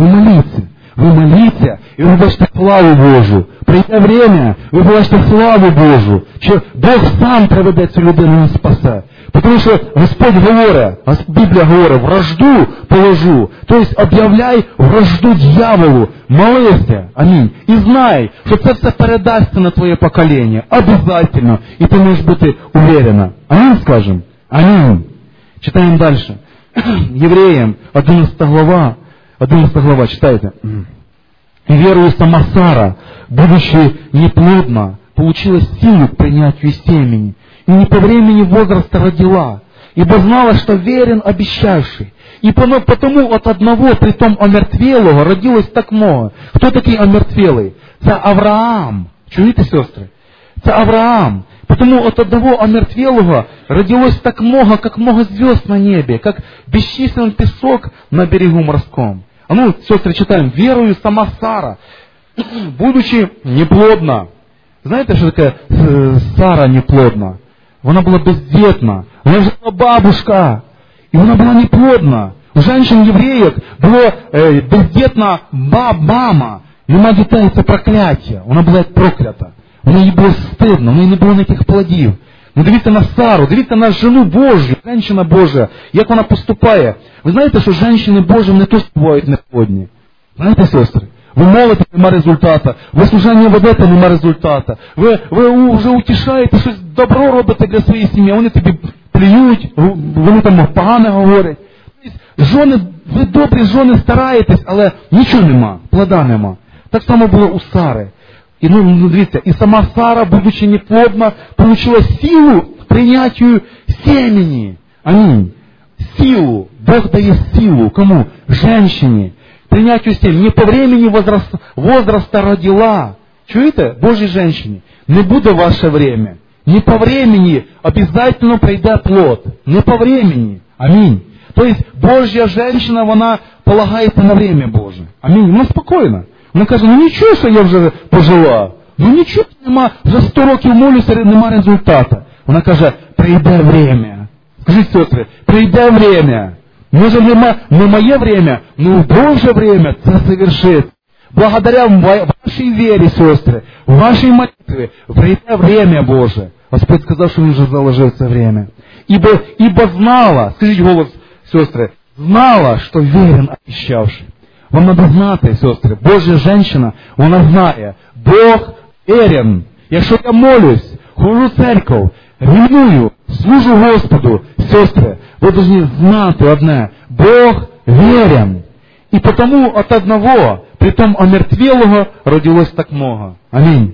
моліться, і ви бачите славу Божу. Прийде время, ви бачите славу Божу, що Бог сам приведе цю людину і спасе. Тому що Господь говорить, Біблія говорить, вражду положу. Тобто об'являй вражду дьяволу, молися, амінь. І знай, що це все передасться на твоє покоління, обов'язково, і ти можеш бути уверена. Амінь, скажемо? Амінь. Читаємо далі. Євреям, 11 глава, читайте. «И верою сама Сара, будучи неплодна, получила силу к принятию семени, и не по времени возраста родила, ибо знала, что верен обещавший. И потому от одного, притом омертвелого, родилось так много. Хто такий омертвелий? Це Авраам. Чуєте, сестри? Це Авраам. Потому от одного омертвелого родилось так много, как много звезд на небе, как бесчислен песок на берегу морском. А ну, сестры, читаем. Верою сама Сара, будучи неплодна. Знаєте, що таке Сара неплодна? Вона була бездітна. Вона вже була бабушка. І вона була неплодна. У женщин-євреїв була бездітна мама. Нема дітей, це прокляття. Вона була як проклята. Вона їй було стидно, в неї не було ніяких плодів. Ну дивіться на Сару, дивіться на жену Божу, женщина Божа, як вона поступає. Ви знаєте, що женщини Божі не то бувають неплодні. Знаєте, сестри? Ви молите, нема результату. Ви служіння ведете, нема результату. Ви вже утішаєте, щось добро робите для своєї сім'ї, вони тобі плюють, вони там погано говорять. Жони, ви добрі жони стараєтесь, але нічого нема, плода нема. Так само було у Сари. І ну дивіться, і сама Сара, будучи неплодна, получила силу к принятию семени. Аминь. Силу. Бог дає силу. Кому? Женщине. Принятию семени. Не по времени возраста родила. Чуєте? Божій женщині. Не буде ваше время. Не по времени обязательно прийде плод. Не по времени. Аминь. То есть Божья женщина, вона полагається на время Боже. Аминь. Вона спокійна. Вона каже, ну нічого, що я вже пожила. Ну нічого нема, вже 100 років молюся, нема результату. Вона каже, прийде время. Скажіть, сестри, прийде время. Може не моє время, но Боже время це совершить. Благодаря вашій вірі, сестри, вашій молитві, прийде время Боже. Господь сказав, що Він вже заложив це время. Ибо знала, скажіть голос, сестри, знала, що вірен обіщавший. Вам треба знати, сестри, Божа жінка, вона знає, Бог вірен. Якщо я молюсь, хожу в церкву, рівную, служу Господу, сестри, ви повинні знати одне, Бог вірен. І тому от одного, притом омертвелого, родилось так много. Амінь.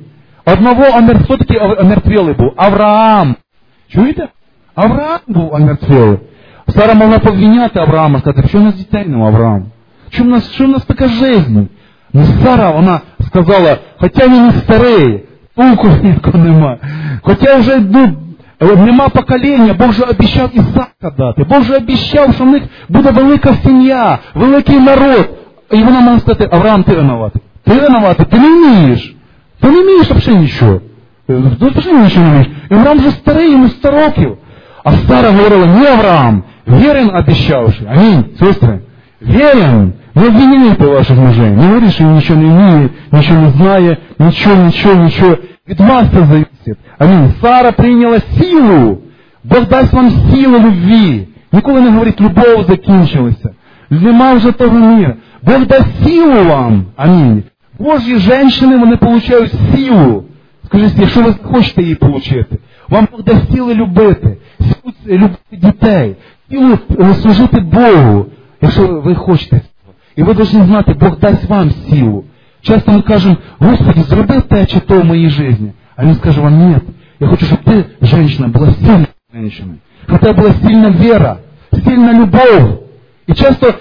Хто такий омертвелий був? Авраам. Чуєте? Авраам був омертвелий. Сара могла повиняти Авраама, сказати, що у нас дітей нема, Авраам? Що в нас така жизнь? Ну, Сара, вона сказала, хоча він і старий, толку ніякого нема. Хоча вже, нема покоління, Бог же обіцяв Ісака дати. Бог же обіцяв, що в них буде велика сім'я, великий народ. І вона мала сказати, Авраам, ти винуватий. Ти винуватий, ти не вмієш. Ти не вмієш взагалі нічого. Ти взагалі нічого не вмієш. І Авраам вже старий, йому 100 років. А Сара говорила, не Авраам, вірен обіцявши. Амінь, сестри. Вірен. Не обвиняйте ваших мужей. Не говоріть, що він нічого не вміє, нічого не знає, нічого. Від вас це зависить. Амінь. Сара прийняла силу. Бог дасть вам силу любві. Ніколи не говорить, любов закінчилася. Нема вже того міра. Бог дасть силу вам. Амінь. Божі жінки, вони получають силу. Скажіть, якщо ви хочете її отримати, вам Бог дасть сили любити. Силу любити дітей. Силу служити Богу. Якщо ви хочете. І ви повинні знати, Бог дасть вам силу. Часто ми кажемо, Господи, зроби те чи то в моїй житті. А Він скаже вам, ні, я хочу, щоб ти, жінка, була сильною жінкою. Щоб у тебе була сильна віра, сильна любов. І часто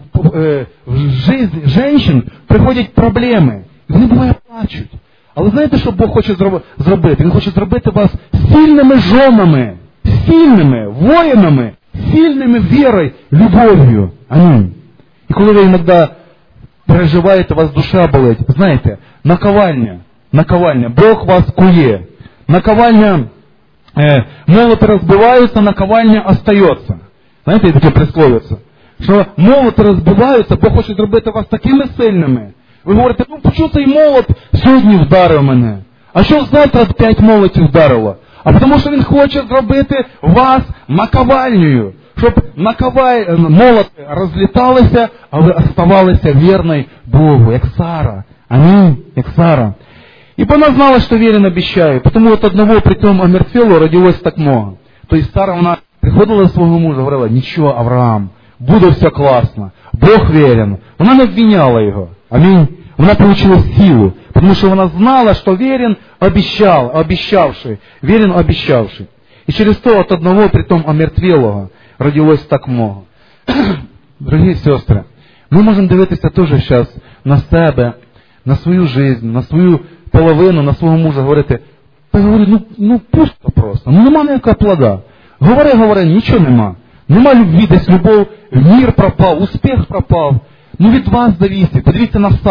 в житті жінок приходять проблеми. І вони буває плачуть. Але знаєте, що Бог хоче зробити? Він хоче зробити вас сильними жонами, сильними воїнами, сильними вірою, любов'ю. Амінь. І коли ви іноді переживаєте, у вас душа болить, знаєте, наковальня, Бог вас кує. Наковальня, молоти розбиваються, наковальня остається. Знаєте, є таке присловице, що молоти розбиваються, Бог хоче зробити вас такими сильними. Ви говорите, чому цей молот сьогодні вдарив мене? А що завтра 5 молотів вдарило? А тому що Він хоче зробити вас наковальнею. Щоб молоти розліталися, а ви оставалися вірною Богу, як Сара. Амінь, як Сара. І вона знала, що вірен обіцяє, тому от одного при цьому омертвелого родилось так много. Тобто Сара, вона приходила до свого мужа, говорила, нічого, Авраам, буде все класно, Бог вірен. Вона не обвиняла його. Амінь. Вона отримала силу, тому що вона знала, що вірен обіцявший. Вірен обіцявший. И через то от одного, притом омертвелого, родилось так много. Дорогі сестри, ми можемо дивитися теж зараз на себе, на свою життя, на свою половину, на свого мужа, говорити, та говорю, ну пусто просто, нема ніякого плода. Говори, нічого нема. Нема любві, десь любов, мир пропав, успіх пропав. Від вас зависить. Подивіться на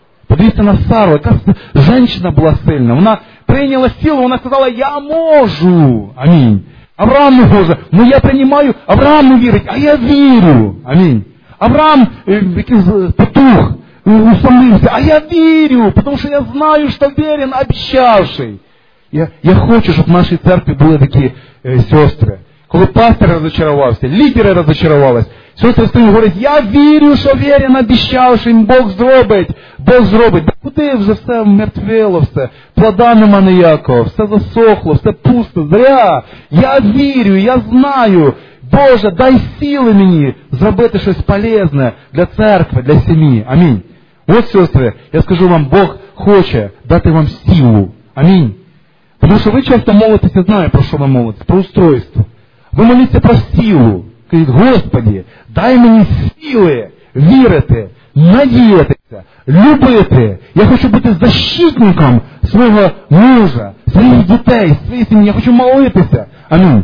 Сару, яка жінка була сильна. Вона прийняла силу, вона сказала, я можу. Амінь. Авраам не може. Я приймаю, Авраам не вірить, а я вірю. Амінь. Авраам якийсь потух, усомнився, а я вірю, тому що я знаю, що вірен, обіцявший. Я хочу, щоб в нашій церкві були такі сестри. Коли пастор розчарувався, лідери розчарувалися, сестри стоїть і говорять, я вірю, що вірен, обіцявший, Бог зробить. Да куди вже все мертвело, все, плода нема ніякого, все засохло, все пусто, зря. Я вірю, я знаю, Боже, дай сили мені зробити щось полезне для церкви, для сім'ї. Амінь. От, сестри, я скажу вам, Бог хоче дати вам силу. Амінь. Тому що ви часто молитеся, знаю, про що ви молитесь, про устройство. Ви моліться про силу. Кажіть, Господи, дай мені сили вірити, надіятися, любити. Я хочу бути защитником свого мужа, своїх дітей, своєї сім'ї. Я хочу молитися. Амінь.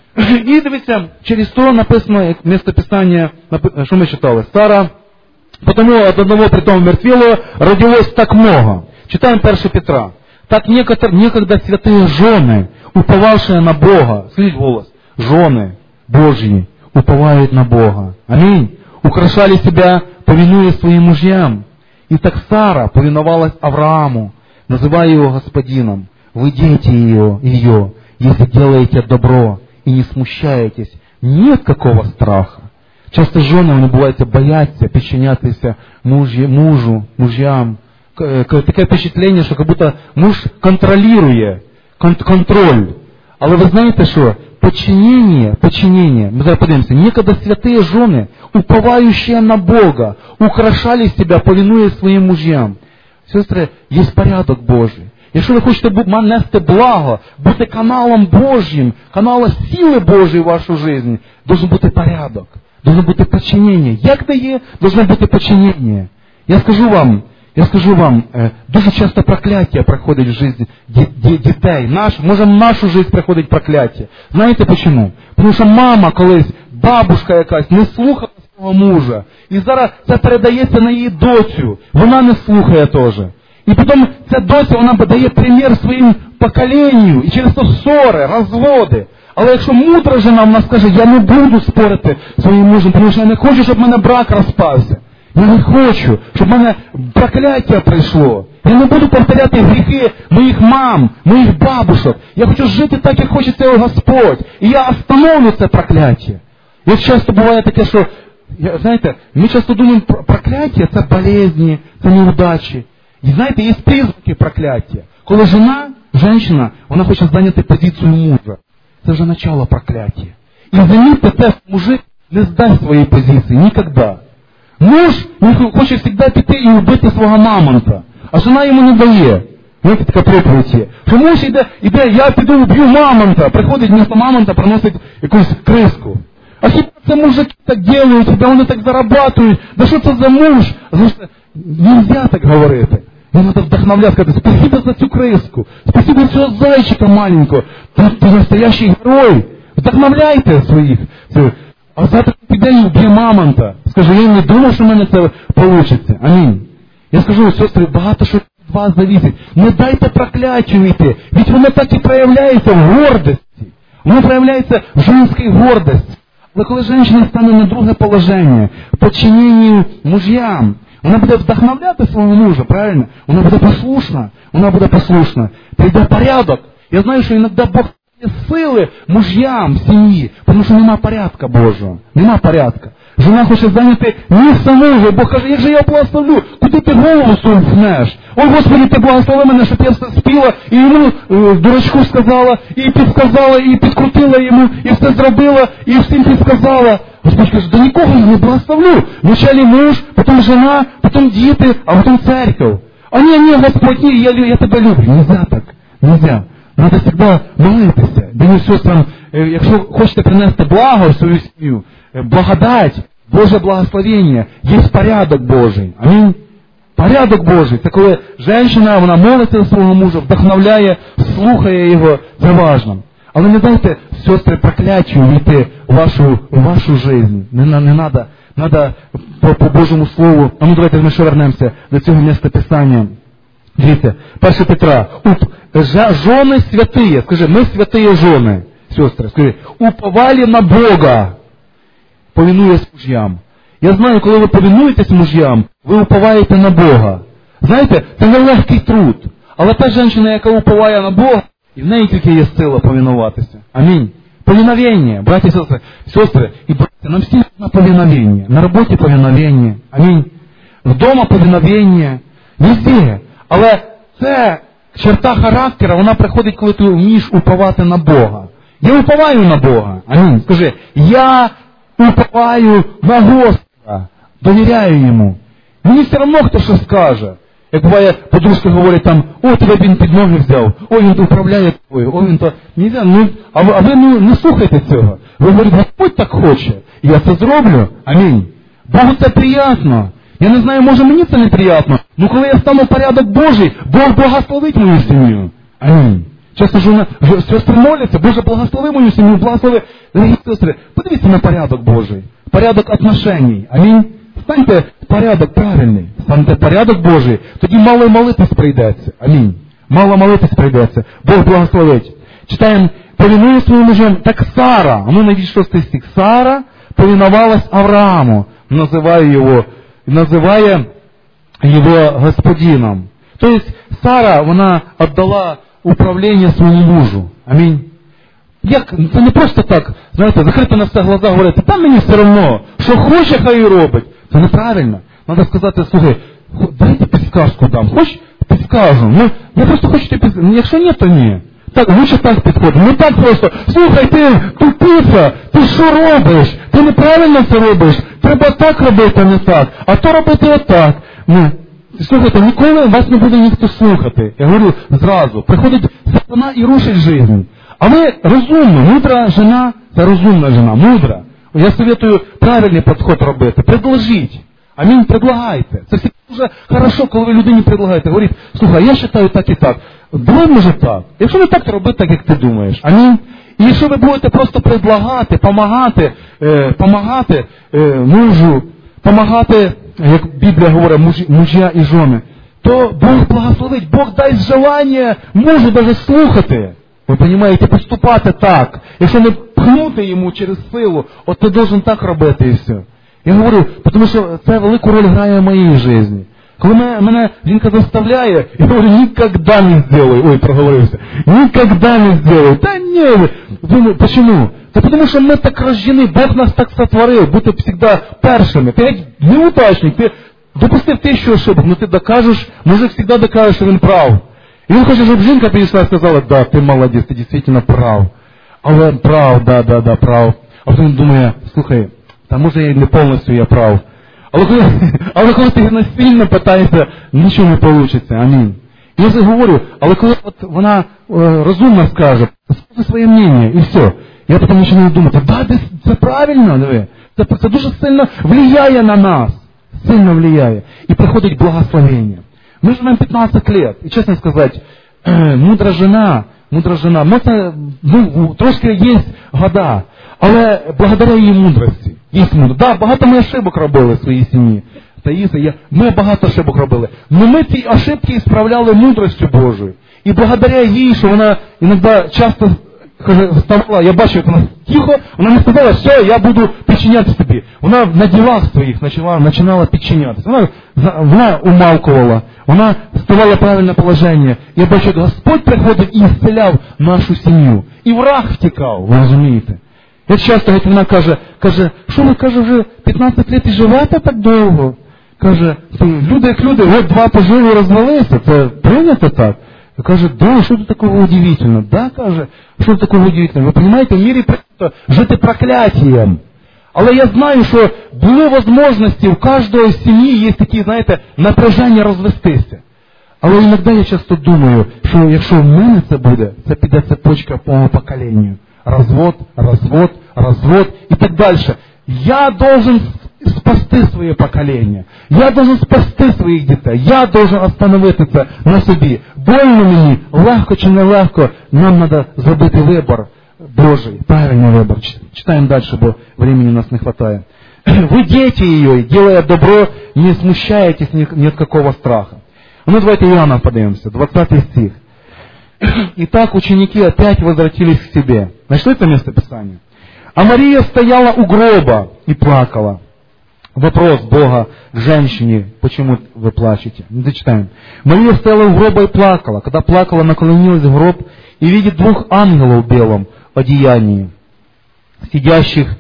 І дивіться, через то написано, як містописання, що ми читали, Сара, потому от одного притом мертвелого родилось так много. Читаем 1 Петра. Так некогда святые жены, уповавшие на Бога, слышь голос, жены Божьи, уповают на Бога. Аминь. Украшали себя, повинуя своим мужьям. И так Сара повиновалась Аврааму, называя его господином. Вы дети ее, если делаете добро и не смущаетесь, нет какого страха. Часто жены, вони бувають, бояться підчинятися мужьям. Таке впечатлення, що як будто муж контролює, контроль. Але ви знаєте, що подчинение, мы зараз подивимося, некогда святые жены, уповающие на Бога, украшали себя, повинуя своим мужьям. Сестри, є порядок Божий. Якщо ви хочете нести благо, бути каналом Божим, каналом сили Божої в вашу життя, должен бути порядок, должно бути подчинення. Як дає, должно бути подчинення. Я скажу вам, дуже часто прокляття приходить в житті дітей. Може, в нашу життя приходить прокляття. Знаєте чому? Тому що мама колись, бабушка якась, не слухала свого мужа. І зараз це передається на її доцю. Вона не слухає теж. І потім ця доця, вона дає примір своїм поколенню. І через то ссори, розводи. Але якщо мудра жена, вона скаже, я не буду спорити своїм мужем, тому що я не хочу, щоб в мене брак розпався. Я не хочу, щоб в мене прокляття прийшло. Я не буду повторяти гріхи моїх мам, моїх бабушок. Я хочу жити так, як хоче цього Господь. І я остановлю це прокляття. І от часто буває таке, що, знаєте, ми часто думаємо, прокляття – це болезні, це неудачі. І знаєте, є признаки прокляття. Коли жінка, вона хоче зайняти позицію мужа. Це вже начало прокляття. І замітьте, це мужик не здасть своєї позиції ніколи. Муж хоче завжди піти і вбити свого мамонта, а жена йому не дає. Знаєте, така проповідь є. Що муж іде, я піду вб'ю мамонта, приходить вместо мамонта, приносить якусь криску. А хіба це мужики так роблять, вони так зарабатують, да що це за муж? Нельзя так говорити. Він треба вдохновляти, сказати, спасибо за цю криску, спасибо за цього зайчика маленького, ти настоящий герой, вдохновляйте своїх. А завтра піде і вб'є мамонта. Скажу, я не думав, що в мене це вийде. Амінь. Я скажу, сестри, багато що від вас зависить. Не дайте прокляттю йти. Ведь воно так і проявляється в гордості. Воно проявляється в жінській гордості. Але коли жінка стане на друге положення, в подчиненні мужьям, вона буде вдохновляти свого мужа, правильно? Вона буде послушна. Прийде порядок. Я знаю, що іноді Бог сили мужьям в сім'ї, тому що нема порядка Божого. Нема порядка. Жена хоче зайняти місце мужа, Бог каже, як же я благословлю? Куди ти голову свою впнеш? Ой, Господи, ти благослови мене, щоб я все спіла, і йому дурачку сказала, і підсказала, і підкрутила йому, і все зробила, і всім підсказала. Господь каже, да нікого я не благословлю. Вначалі муж, потім жена, потім діти, а потім церква. А ні, Господь, ні, я тебе люблю. Нельзя так. Нельзя. Надо всегда молитися. Даю сестрам якщо хочете принести благо в свою сім'ю, благодать, Боже благословення, є порядок Божий. Амінь. Порядок Божий. Це коли жінка, вона молиться за свого мужа, вдохновляє, слухає його, це важливо. Але не дайте, сестри, прокляттю війти в вашу життя. Не надо. Надо по Божому Слову. А ну давайте ми ще вернемося до цього місця Писання. Дивіться, 1 Петра. Жони святые. Скажи, ми святые жони, сестри. Скажи, уповали на Бога, повинуясь мужьям. Я знаю, коли ви повинуєтесь мужьям, ви уповаєте на Бога. Знаєте, це нелегкий труд. Але та жінка, яка уповає на Бога, і в неї тільки є сила повинуватися. Амінь. Повиновение, братья и сестры, и братья, нам всем на повиновение, на роботі повиновение, амінь, вдома повиновение, везде. Але це черта характера, вона приходить, коли ти вмієш уповати на Бога. Я уповаю на Бога, амінь. Скажи, я уповаю на Господа, довіряю Йому. Мені все одно, хто що скаже. Як буває, подружка говорить там, о, тебе він під ноги взяв, о, він управляє тобою, о, він то... А ви не слухайте цього. Ви говорите, Господь так хоче, і я це зроблю, амінь. Богу це приємно. Я не знаю, може мені це неприємно, але коли я стану в порядок Божий, Бог благословить мою сім'ю, амінь. Часто сестри моляться, Боже, благослови мою сім'ю, благослови. Дорогі сестри, подивіться на порядок Божий, порядок отношень, амінь. Станьте порядок правильний, станьте порядок Божий, тоді мало молитись прийдеться. Амінь. Мало молитись прийдеться. Бог благословить. Читаємо, повинує своїм мужем, так Сара, а ну найдіть 6 стих. Сара повиновалась Аврааму, називає його господином. Тобто Сара, вона віддала управління своєму мужу. Амінь. Як? Це не просто так, знаєте, закрити на все глаза, говорити, та мені все одно, що хоче, хай і робить. Це неправильно. Треба сказати, слухай, дайте підсказку дам. Хоч підскажу. Ну, я просто хочу тебе підсказку. Якщо ні, то ні. Так, лучше так підходимо. Не так просто, слухай, ти тупиця, ти що робиш? Ти неправильно це робиш. Треба так робити, а не так. А то робити отак. Ну, слухайте, ніколи вас не буде ніхто слухати. Я говорю зразу. Приходить сатана і рушить життя. А ви розумна, мудра жена, це розумна жена, мудра. Я советую правильний підход робити. Предложіть. Амінь, предлагайте. Це все дуже хорошо, коли ви людині предлагаєте. Говорить, слухай, я вважаю так і так. Давай, може так. Якщо не так, то роби так, як ти думаєш. Амінь. І якщо ви будете просто предлагати, помагати мужу, помагати, як Біблія говорить, мужя і жони, то Бог благословить, Бог дасть желання мужу навіть слухати. Ви розумієте, поступати так. Якщо не пхнути йому через силу, от ти должен так робити і все. Я говорю, тому що це велику роль грає в моїй житті. Коли мене жінка заставляє, я говорю, ніколи не зроблю. Ой, проговорився. Ніколи не зроблю. Та ні. Думаю, чому? Та тому що ми так рождені, Бог нас так сотворив, бути завжди першими. Ти як неудачник, ти допустив тисячу ошибок, але ти докажеш, мужик завжди докаже, що він прав. І він хоче, щоб жінка підійшла і сказала, да, ти молодець, ти дійсно прав. Але прав, да, прав. А потім думає, слухай, та може і не повністю я прав. Але коли ти насильно питаєшся, нічого не вийде. Амінь. Я вже говорю, але коли от вона розумно скаже, скажи своє мнення, і все. Я потім починаю думати, да, це правильно, диви. Це дуже сильно впливає на нас. Сильно впливає. І приходить благословення. Мы живем 15 лет, и честно сказать, мудра жена, трошки є года, але благодаря її мудрості, є мудрості. Да, багато ми ошибок робили в своїй сім'ї, ми багато ошибок робили, але ми ці ошибки справляли мудростю Божою. І благодаря їй, що вона іноді часто вставала, я бачу, як вона тихо, вона не сказала, все, я буду підчинятися тобі. Вона на ділах своїх починала підчинятися. Вона умалкувала, вона ставала правильне положення. Я бачу, як Господь приходить і зціляв нашу сім'ю. І враг втікав, ви розумієте. Як часто вона каже, що ви, каже, вже 15 років і живете так довго? Каже, люди як люди, от два пожили і розвалися, це прийнято так? Каже, да, що тут такого удивительного? Да, каже, що тут такого удивительного? Ви розумієте, в мірі прийнято жити прокляттям. Але я знаю, що були можливості, у кожної сім'ї є такі, знаєте, напряження розвестися. Але іноді я часто думаю, що якщо в мене це буде, це піде цепочка по поколенню. развод, развод, развод и так дальше. Я должен спасти своє покоління. Я должен спасти своїх дітей. Я должен остановитися на собі. Больно мені, легко чи не легко, нам треба зробити вибір Божий, правильный выбор. Читаем дальше, бо времени у нас не хватает. Вы дети ее, делая добро, не смущаетесь ни от какого страха. Ну, давайте Иоанна подивимся, 20 стих. Итак, ученики опять возвратились к себе. Нашли это место Писания? А Мария стояла у гроба и плакала. Вопрос Бога к женщине, почему вы плачете? Дочитаем. Мария стояла у гроба и плакала. Когда плакала, наклонилась в гроб и видит двух ангелов в белом одеянии, сидящих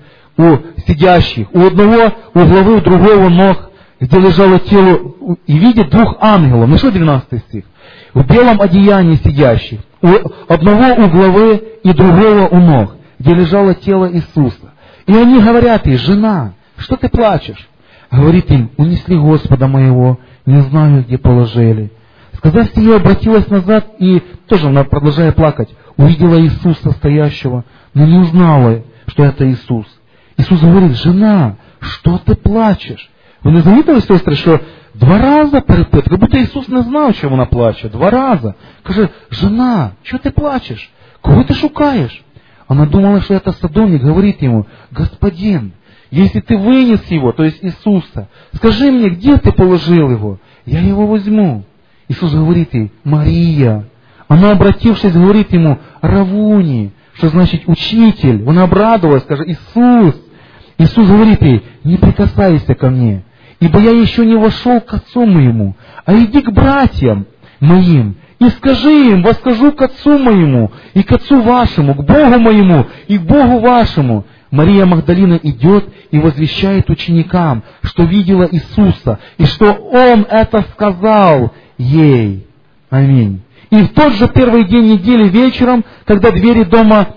у одного у главы, у другого ног, где лежало тело, и видит двух ангелов. Нашли 12 стих. В белом одеянии сидящих, у одного у главы и другого у ног, где лежало тело Иисуса. И они говорят ей: жена, что ты плачешь? Говорит им: унесли Господа моего, не знаю, где положили. Сказав сие, обратилась назад и, тоже она, продолжая плакать, увидела Иисуса стоящего, но не узнала, что это Иисус. Иисус говорит: жена, что ты плачешь? Ви не замітили, сестри, що 2 рази перепитує, як будто Ісус не знав, чому вона плаче. 2 рази. Каже: жена, що ти плачеш? Кого ти шукаєш? Она думала, что это садовник, говорит ему: господин, если ты вынес его, то есть Иисуса, скажи мне, где ты положил его? Я его возьму. Иисус говорит ей: Мария. Она, обратившись, говорит ему: Равуни, что значит учитель. Она обрадовалась, скажет: Иисус. Иисус говорит ей: не прикасайся ко мне, ибо я еще не вошел к Отцу моему, а иди к братьям моим и скажи им: восскажу к Отцу моему и к Отцу вашему, к Богу моему и к Богу вашему. Мария Магдалина идет и возвещает ученикам, что видела Иисуса, и что Он это сказал ей. Аминь. И в тот же первый день недели вечером, когда двери дома,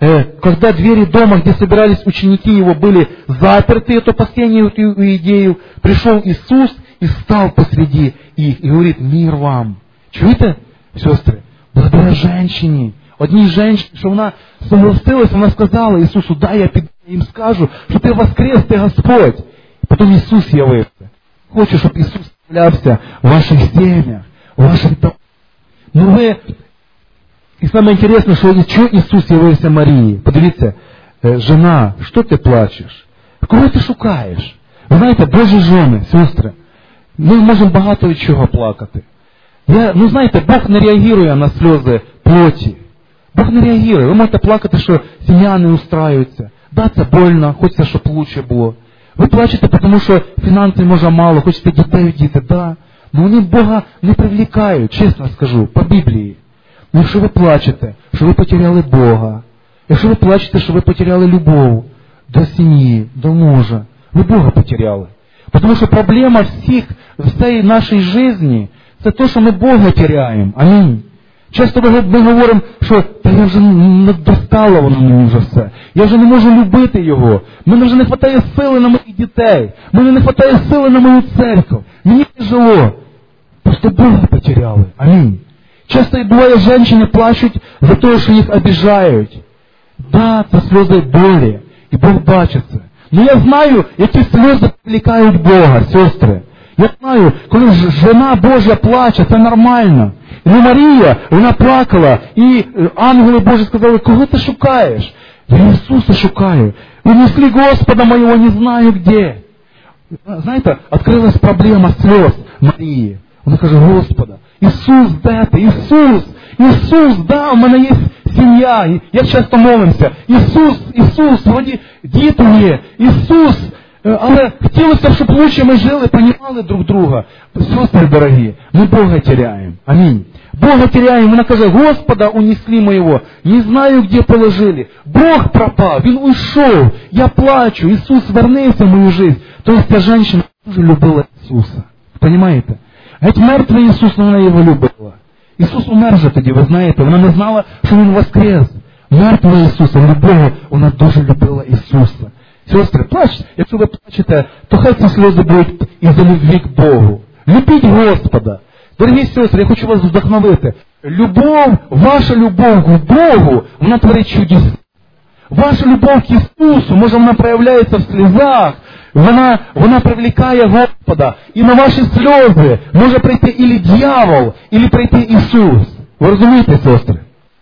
где собирались ученики Его, были заперты, это последнюю идею, пришел Иисус и стал посреди их и говорит: мир вам. Чуєте, сестри? Благодаря женщине. Одній жінці, що вона согласилась, вона сказала Ісусу: дай я піду їм скажу, що ти воскрес, ти Господь. Потім Ісус явився. Хочу, щоб Ісус являвся в ваших сім'ях, в ваших домах. Ну ви, і саме інтересне, що Ісус явився Марії. Подивіться: жена, що ти плачеш? Кого ти шукаєш? Ви знаєте, Божі жони, сестри, ми можемо багато від чого плакати. Знаєте, Бог не реагує на сльози плоті. Бог не реагує. Ви можете плакати, що сім'я не устраюється. Да, це больно, хочеться, щоб краще було. Ви плачете, тому що фінансів може мало, хочете дітей вдіти, да. Но вони Бога не привлікають, чесно скажу, по Біблії. Ну, якщо ви плачете, що ви потеряли Бога, якщо ви плачете, що ви потеряли любов до сім'ї, до мужа, ви Бога потеряли. Тому що проблема всієї нашої житті, це те, що ми Бога теряємо. Амінь. Часто ми говоримо, що та я вже не достала воно мені вже все. Я вже не можу любити Його. Мені вже не вистачає сили на моїх дітей. Мені не вистачає сили на мою церкву. Мені тяжело. Просто Бога потеряли. Амінь. Часто буває, жінки плачуть за те, що їх обіжають. Да, це сльози болі. І Бог бачить це. Но я знаю, які сльози привлікають Бога, сестри. Я знаю, коли жена Божа плаче, це нормально. І Марія, вона плакала, і ангели Божі сказали: кого ти шукаєш? Я Ісуса шукаю. Унесли Господа моего, не знаю где. Знаєте, відкрилась проблема сльоз Марії. Вона каже: Господа, Ісус, де ти? Ісус! Ісус, да, у мене є сім'я. Як часто молимося: Ісус, вроді діти є, Ісус. Але хотілося, щоб лучше ми жили, понімали друг друга. Сестри дорогі, ми Бога теряємо. Амінь. Бога теряем. Вона каже: Господа унесли моего, не знаю, где положили. Бог пропав, Він уйшов, я плачу, Ісус вернися в мою жизнь. Тобто ця жінка дуже любила Ісуса. Понимаєте? Геть мертвий Ісус, вона його любила. Ісус умер же тоді, ви знаєте, вона не знала, що Він воскрес. Мертвий Ісус, любов, вона дуже любила Ісуса. Сестри, плачте, якщо ви плачете, то хай ці сльози будуть із-за любві к Богу. Любіть Господа. Дорогі сестри, я хочу вас вдохновити. Любов, ваша любов к Богу, вона творить чудеса. Ваша любов к Ісусу, може вона проявляється в сльозах, вона привлікає Господа. І на ваші сльози може прийти ілі дьявол, ілі прийти Ісус. Ви розумієте, сестри?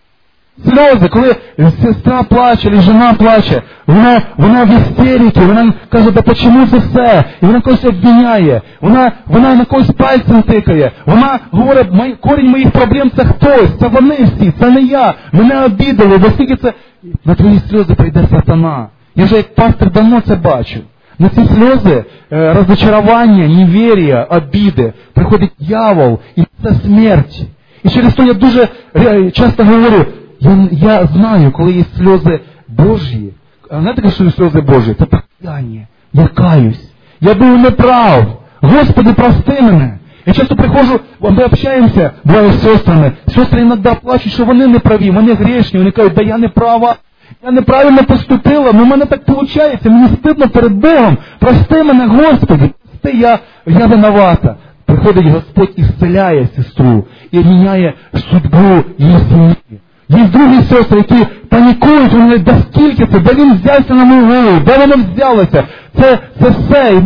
Сльози, коли сестра плаче, або жена плаче, вона в істериці, вона каже, да почему це все? І вона когось обвиняє, вона на когось пальцем тикає, вона говорить, корінь моїх проблем це хтось, це вони всі, це не я, мене обідали, бо скільки це... На твої сльози прийде сатана. Я вже як пастор давно це бачу. На ці сльози розчарування, невір'я, обіди, приходить дьявол, і це смерть. І через то я дуже часто говорю, я знаю, коли є сльози Божі. А знаєте, що сльози Божі? Це покаяння. Я каюсь. Я був неправ. Господи, прости мене. Я часто приходжу, ми общаємося, буває з сестрами. Сестри іноді плачуть, що вони неправі, вони грішні. Вони кажуть, да я не права. Я неправильно поступила, но в мене так виходить, мені стидно перед Богом. Прости мене, Господи, прости, я виновата. Приходить Господь і зціляє сестру, і міняє судьбу її сім'ї. Є другі сестри, які панікують, вони говорять, да скільки це, де він взявся на мою голову, де воно взялося? Це все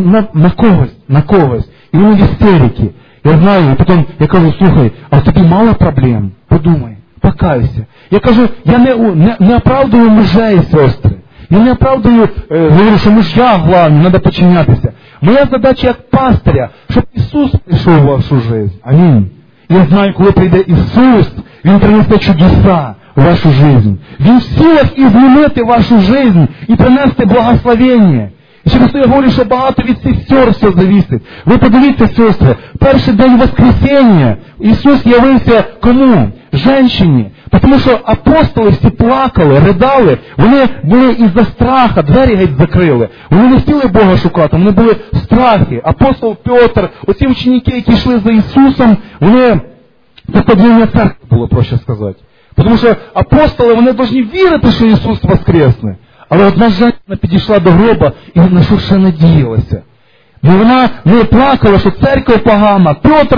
на когось. І вони в істериці. Я знаю, і потім я кажу, слухай, а тобі мало проблем? Подумай, покайся. Я кажу, я не оправдую мужей, сестри. Я не оправдую, говорю, що мужья главні, треба починятися. Моя задача як пастиря, щоб Ісус прийшов в вашу життя. Амінь. Я знаю, коли прийде Ісус, Він принесе чудеса в вашу життя. Він в силах і змінити вашу життя і принести благословення. І через це я говорю, що багато від сестер все зависить. Ви подивіться, сестри, перший день Воскресіння Ісус явився кому? Женщині. Тому що апостоли всі плакали, ридали, вони були із-за страха, двері геть закрили. Вони не хотіли Бога шукати, вони були в страхі. Апостол Петр, оці ученики, які йшли за Ісусом, вони, це падіння церкви було, проще сказати. Тому що апостоли, вони повинні вірити, що Ісус воскресне. Але одна жінка підійшла до гроба і на що ще надіялася. Бо вона не плакала, що церква погана,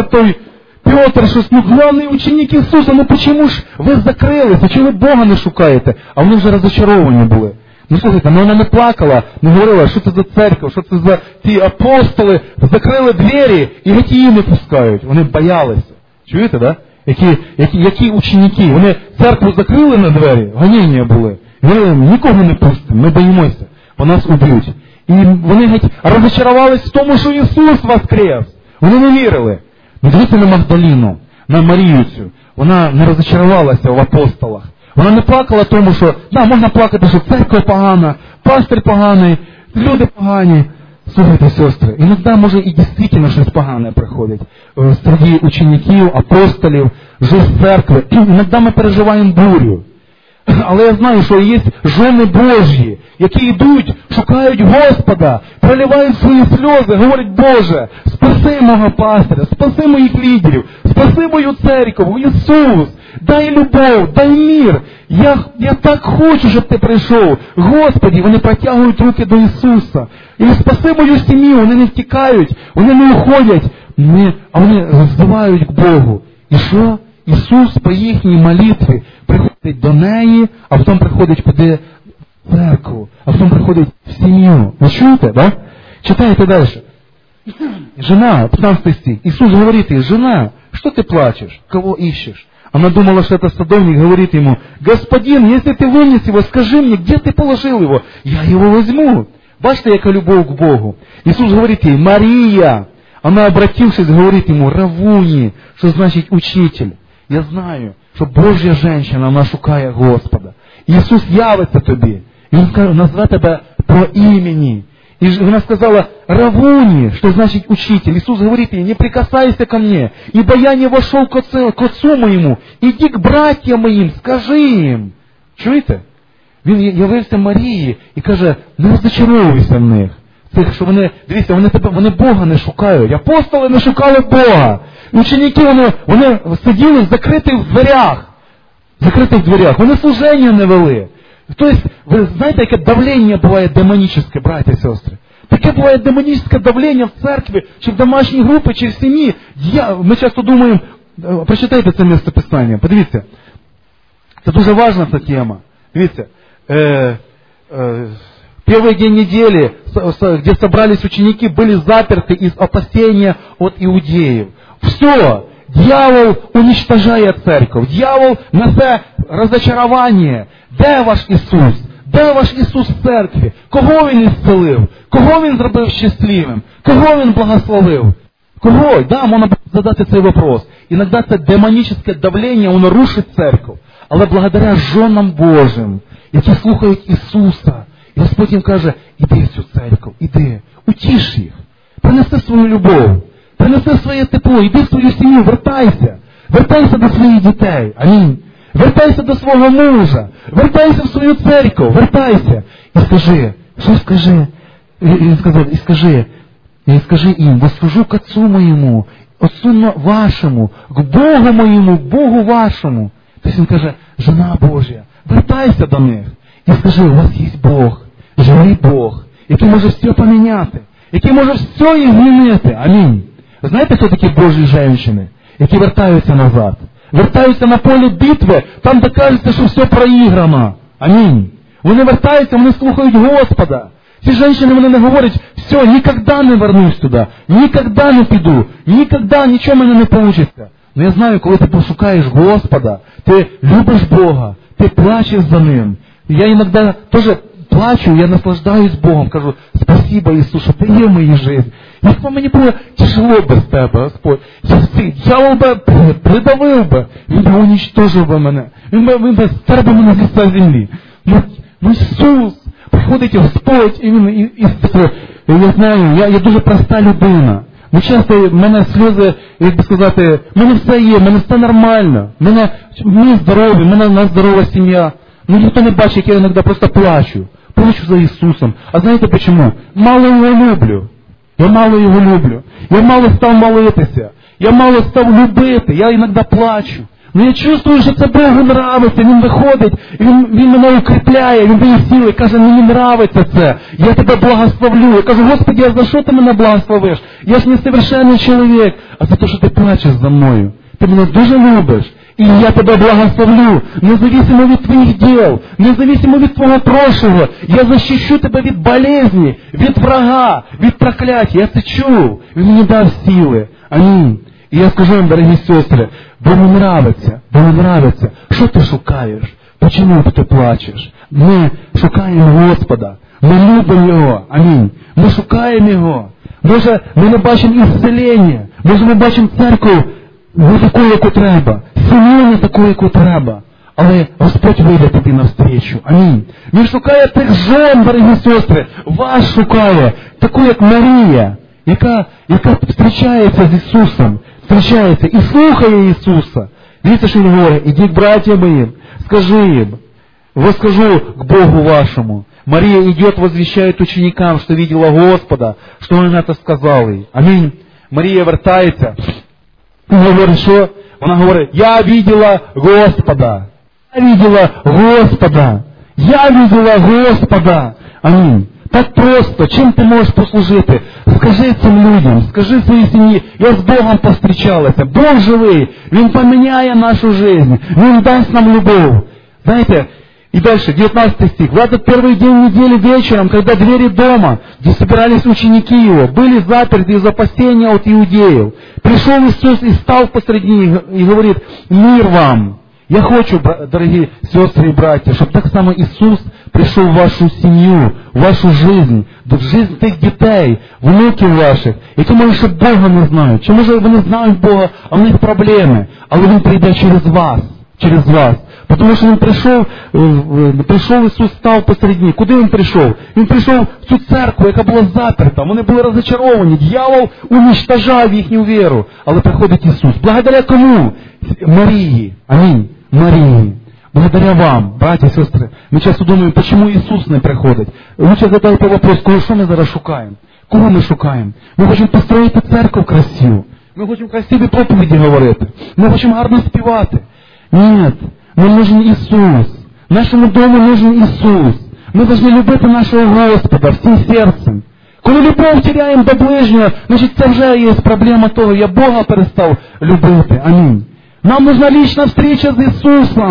Петр, що главний ученик Ісуса, чому ж ви закрилися, чому ви Бога не шукаєте? А вони вже розочаровані були. Слухайте, вона не плакала, не говорила, що це за церква, що це за ті апостоли, закрили двері і геть її не пускають. Вони боялися. Чуєте, да? Які ученики? Вони церкву закрили на двері, гоніння були. Говорили, нікого не пустимо, ми боїмося, бо нас уб'ють. І вони геть розочарувались в тому, що Ісус воскрес. Вони не вірили. Дивіться на Магдаліну, на Марію цю. Вона не розочарувалася в апостолах. Вона не плакала тому, що, можна плакати, що церква погана, пастир поганий, люди погані. Слухайте, сестри, іноді може і дійсно щось погане приходить. Серед учеників, апостолів, життя церкви. Іноді ми переживаємо бурю. Але я знаю, що є жони Божі, які йдуть, шукають Господа, проливають свої сльози, говорять, Боже, спаси мого пастиря, спаси моїх лідерів, спаси мою церкву, Ісус, дай любов, дай мир. Я так хочу, щоб ти прийшов. Господи, вони протягують руки до Ісуса. І спаси мою сім'ю, вони не втікають, вони не уходять, а вони взивають к Богу. І що? Ісус по їхній молитві приходить до неї, а потім приходить куди? В церкву, а потім приходить в сім'ю. Ви чуєте, да? Читайте далі. Жена, 15 стих. Ісус говорит ей, жена, что ты плачешь? Кого ищешь? Она думала, что это садовник, говорит ему, господин, если ты вынес его, скажи мне, где ты положил его? Я его возьму. Бачите, яка любов к Богу. Ісус говорит ей, Мария. Она, обратившись, говорит ему, Равуни, что значит учитель. Я знаю, що Божа жінка, вона шукає Господа. Ісус явиться тобі. І Він назве тебе по імені. І вона сказала, Равуни, що значить учитель. Ісус говорить їй, не прикасайся ко мне, ибо я не вошел к отцу моєму. Іди к братьям моїм, скажи їм. Чуєте? Він явився Марії і каже, не розчаровуйся в них. Тих, що вони Бога не шукають. Апостоли не шукали Бога. Ученики, вони сиділи в закритих дверях. Вони служення не вели. Тобто, ви знаєте, яке давлення буває демонічне, браті і сестри? Таке буває демонічне давлення в церкві, чи в домашній групі, чи в сім'ї. Ми часто думаємо, прочитайте це місце Писання, подивіться. Це дуже важлива ця тема. Дивіться, первый день недели, где собрались ученики, были заперты из опасения от иудеев. Все, дьявол уничтожає церковь, дьявол несе розочарування. Де ваш Ісус? Де ваш Ісус в церкві? Кого Він ісцелив? Кого Він зробив щасливим? Кого Він благословив? Кого? Да, можна задати цей вопрос. Иногда це демоническое давление, воно рушить церковь. Але благодаря жонам Божим, які слухають Ісуса, і Господь їм каже, іди в цю церковь, іди, утіш їх, принеси свою любов, принеси своє тепло, іди в свою сім'ю, вертайся, вертайся до своїх дітей, амінь. Вертайся до свого мужа, вертайся в свою церковь, вертайся. І скажи, що скажи? І скажи їм, восхожу к Отцу моєму, Отцу вашому, к Богу моєму, Богу вашому. Тобто він каже, жена Божя, вертайся до них. І скажи, у вас є Бог, живий Бог, який може все поміняти, який може все їх змінити. Амінь. Ви знаєте, хто такі Божі жінки, які вертаються назад? Вертаються на поле битви, там де кажеться, що все проіграно. Амінь. Вони вертаються, вони слухають Господа. Ці жінки, вони не говорять, все, ніколи не вернусь туди, ніколи не піду, ніколи нічого в мене не вийде. Но я знаю, коли ти пошукаєш Господа, ти любиш Бога, ти плачеш за Ним. Я іноді теж плачу, я наслаждаюсь Богом, кажу, спасибо, Ісус, що ти є в моїй житті. Як би мені було тяжело без тебе, Господь. Дьявол би придавив би, він би уничтожив би мене, він би стер би мене з лиця землі. Ну Ісус, приходить Господь, і Він, я знаю, я дуже проста людина. Ну часто в мене сльози, як би сказати, в мене все є, в мене все нормально, ми здорові, в мене здорова сім'я. Ну ніхто не бачить, як я іноді просто плачу. Плачу за Ісусом. А знаєте чому? Мало Його люблю. Я мало Його люблю. Я мало став молитися. Я мало став любити. Я іноді плачу. Ну я чувствую, що це Богу нравиться. Він виходить, він мене укріпляє, він дає сили, каже, мені нравиться це. Я тебе благословлю. Я кажу, Господи, а за що ти мене благословиш? Я ж несовершенний чоловік. А за те, що ти плачеш за мною. Ти мене дуже любиш. І я тебе благословлю, независимо від твоїх діл, независимо від твого прошлого. Я защищу тебе від болезні, від врага, від прокляття. Я це чув. Він мені дав сили. Амінь. І я скажу вам, дорогі сестри, Богу нравиться. Що ти шукаєш? Чому ти плачеш? Ми шукаємо Господа. Ми любимо Його. Амінь. Ми шукаємо Його. Може, ми не бачимо ісцелення. Може, ми бачимо церкву не таку, яку треба. Сім'ю не таку, яку треба. Але Господь вийде тобі навстрічу. Амінь. Він шукає тих жон, дорогі сестри. Вас шукає. Таку, як Марія, яка зустрічається з Ісусом. Зустрічається і слухає Ісуса. Дивіться, що Він говорить. Ідіть, браття моїм, скажи їм. Восхожу к Богу вашему. Мария идет, возвещает ученикам, что видела Господа, что Он это сказал ей. Аминь. Мария вертается. Говорит, что? Она говорит, я видела Господа. Я видела Господа. Я видела Господа. Аминь. Так просто. Чим ти можеш послужити? Скажи цим людям, скажи своїй сім'ї, я з Богом повстрічалася. Бог живий. Він поміняє нашу жизнь. Він дасть нам любов. Знаете, и дальше, 19 стих. В этот первый день недели вечером, когда двери дома, где собирались ученики Его, были заперты из опасения от иудеев, пришел Иисус и стал посреди них и говорит, мир вам. Я хочу, дорогие сестры и братья, чтобы так само Иисус пришел в вашу семью, в вашу жизнь, в жизнь тих дітей, внуків ваших, які може ще Бога не знають. Чи може вони знають Бога, а в них проблеми, але Він прийде через вас. Тому що Він прийшов Ісус, став посередині. Куди Він прийшов? Він прийшов в цю церкву, яка була заперта. Вони були розчаровані. Дьявол уничтожав їхню віру. Але приходить Ісус. Благодаря кому? Марії. Амінь. Марії. Благодаря вам, братья и сестры. Мы часто думаем, почему Иисус не приходит. Лучше задайте вопрос, що ми зараз шукаємо? Кого ми шукаємо? Ми хочемо построїти церкву красиву. Ми хочемо красиві проповіді говорити. Ми хочемо гарно співати. Нет, нам нужен Иисус. Нашему дому нужен Иисус. Мы должны любити нашого Господа всім серцем. Коли любов теряємо до ближнього, значить це вже є проблема того, я Бога перестав любити. Амінь. Нам нужна лична встреча з Ісусом.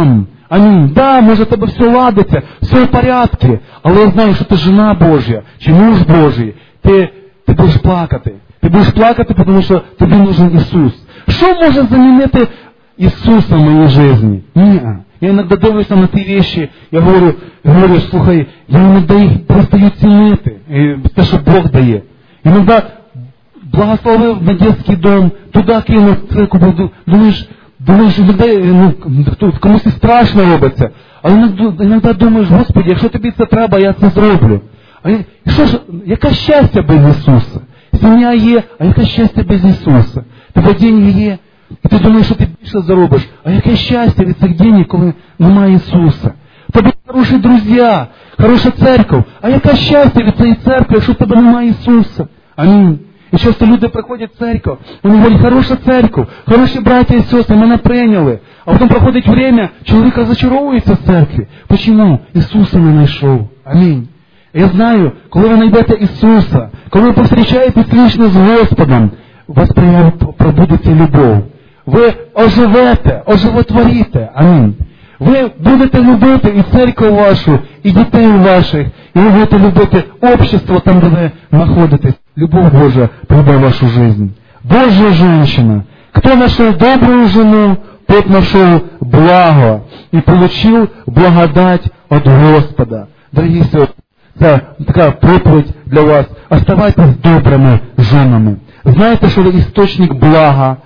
Амінь. Да, може в тебе все ладиться, все в порядку, але я знаю, що ти жена Божя, чи муж Божий, ти будеш плакати. Ти будеш плакати, тому що тобі нужен Ісус. Що може замінити Ісуса в моїй житті? Ні. Я іноді дивлюся на ті речі, я говорю, слухай, я іноді їх перестаю цінити. Те, що Бог дає. Іноді благословив на дитячий дом, туди кинув церкву, думаєш, людей, комусь і страшно робиться. Але іноді думаєш, Господи, якщо тобі це треба, я це зроблю. А що ж, яке щастя без Ісуса? Сім'я є, а яке щастя без Ісуса? Тебе деньги є, і ти думаєш, що ти більше заробиш. А яке щастя від цих денег, коли немає Ісуса? Тобі хороші друзі, хороша церква. А яке щастя від цієї церкви, якщо в тебе немає Ісуса? Амінь. І часто люди приходять в церкву, вони говорять, хороша церква, хороші браття і сестри, мене прийняли. А потім проходить время, чоловік розочаровується в церкві. Чому? Ісуса не знайшов. Амінь. Я знаю, коли ви знайдете Ісуса, коли ви повстрічаєтесь лично з Господом, у вас пробудеться любов. Ви оживотворите. Амінь. Ви будете любити і церкву вашу, і дітей ваших, і ви будете любити общество там, де ви знаходитесь. Любов Божия придет в вашу жизнь. Божья женщина. Кто нашел добрую жену, тот нашел благо и получил благодать от Господа. Дорогие сестры, це така проповідь для вас. Оставайтесь добрими женами. Знаєте, що ви істочник блага,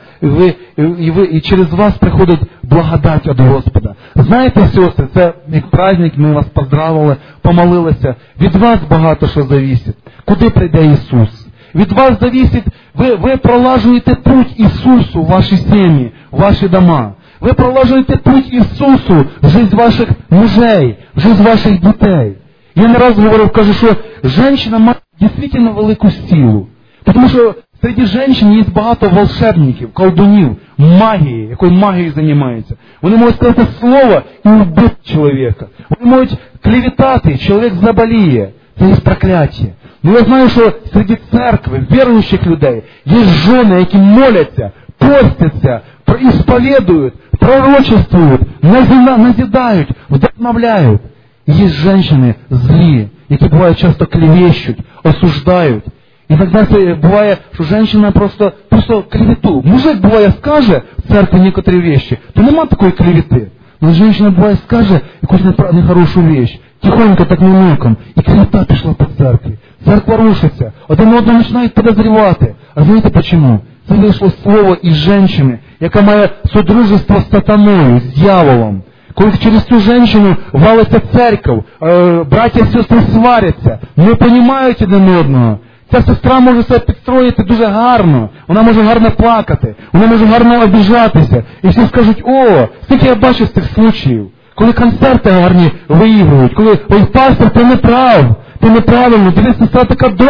і через вас приходить благодать від Господа. Знаєте, сестри, це як праздник, ми вас поздравили, помолилися. Від вас багато що зависить. Куди прийде Ісус? Від вас зависить, ви пролажуєте путь Ісусу в ваші сім'ї, в ваші дома. Ви пролажуєте путь Ісусу в життя ваших мужей, в життя ваших дітей. Я не раз говорив, кажу, що жінка має дійсно велику силу. Тому що серед жінок є багато волшебників, колдунів, магії, якою магією займаються. Вони можуть сказати слово і вбити чоловіка. Вони можуть клеветати, чоловік заболіє. Це є прокляття. Ну я знаю, що серед церкви, віруючих людей, є жони, які моляться, постяться, ісповідують, пророчествують, назидають, вдохновляють. Є жінки злі, які бувають часто клевещуть, осуждають. Иногда бывает, что женщина просто клевету. Мужик бывает скаже в церкви некоторые вещи, то нема такой клеветы. Но женщина бывает скаже какую-то нехорошую вещь, тихонько так намеком, и клевета пішла по церкві. Церква рушиться, один одного починають підозрювати. А знаєте почему? Це вийшло слово із жінки, яка має содружество з сатаною, з дьяволом. Коли через цю жінку валиться церква, браття і сестри сваряться, не розуміють один одного. Ця сестра може себе підстроїти дуже гарно, вона може гарно плакати, вона може гарно обіжатися. І всі скажуть, скільки я бачу з цих случаїв, коли концерти гарні виігрують, коли, ой, пастор, ти не прав, ти неправильно, дивись, сестра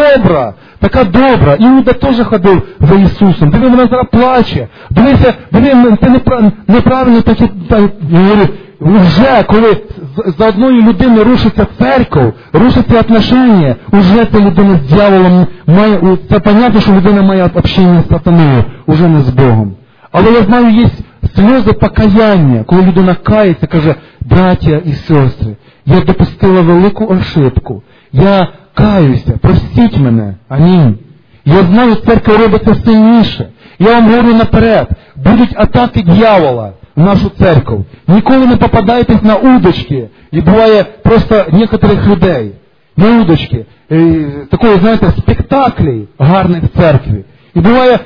така добра. Іуда теж ходив за Ісусом, диви, вона зараз плаче, дивися, ти неправильно так, говорю, вже коли за одною людиною рушиться церква, рушиться отношення, уже ця людина з дьяволом має, це понятно, що людина має общення з сатаною, уже не з Богом. Але я знаю, є сльози покаяння, коли людина кається, каже, браття і сестри, я допустила велику ошибку, я каюся, простіть мене, амінь. Я знаю, церква робиться сильніше. Я вам говорю наперед, будуть атаки дьявола в нашу церкву. Ніколи не попадайтесь на удочки. І буває просто некоторих людей на удочки. Такої, знаєте, спектаклі гарних в церкві. І буває,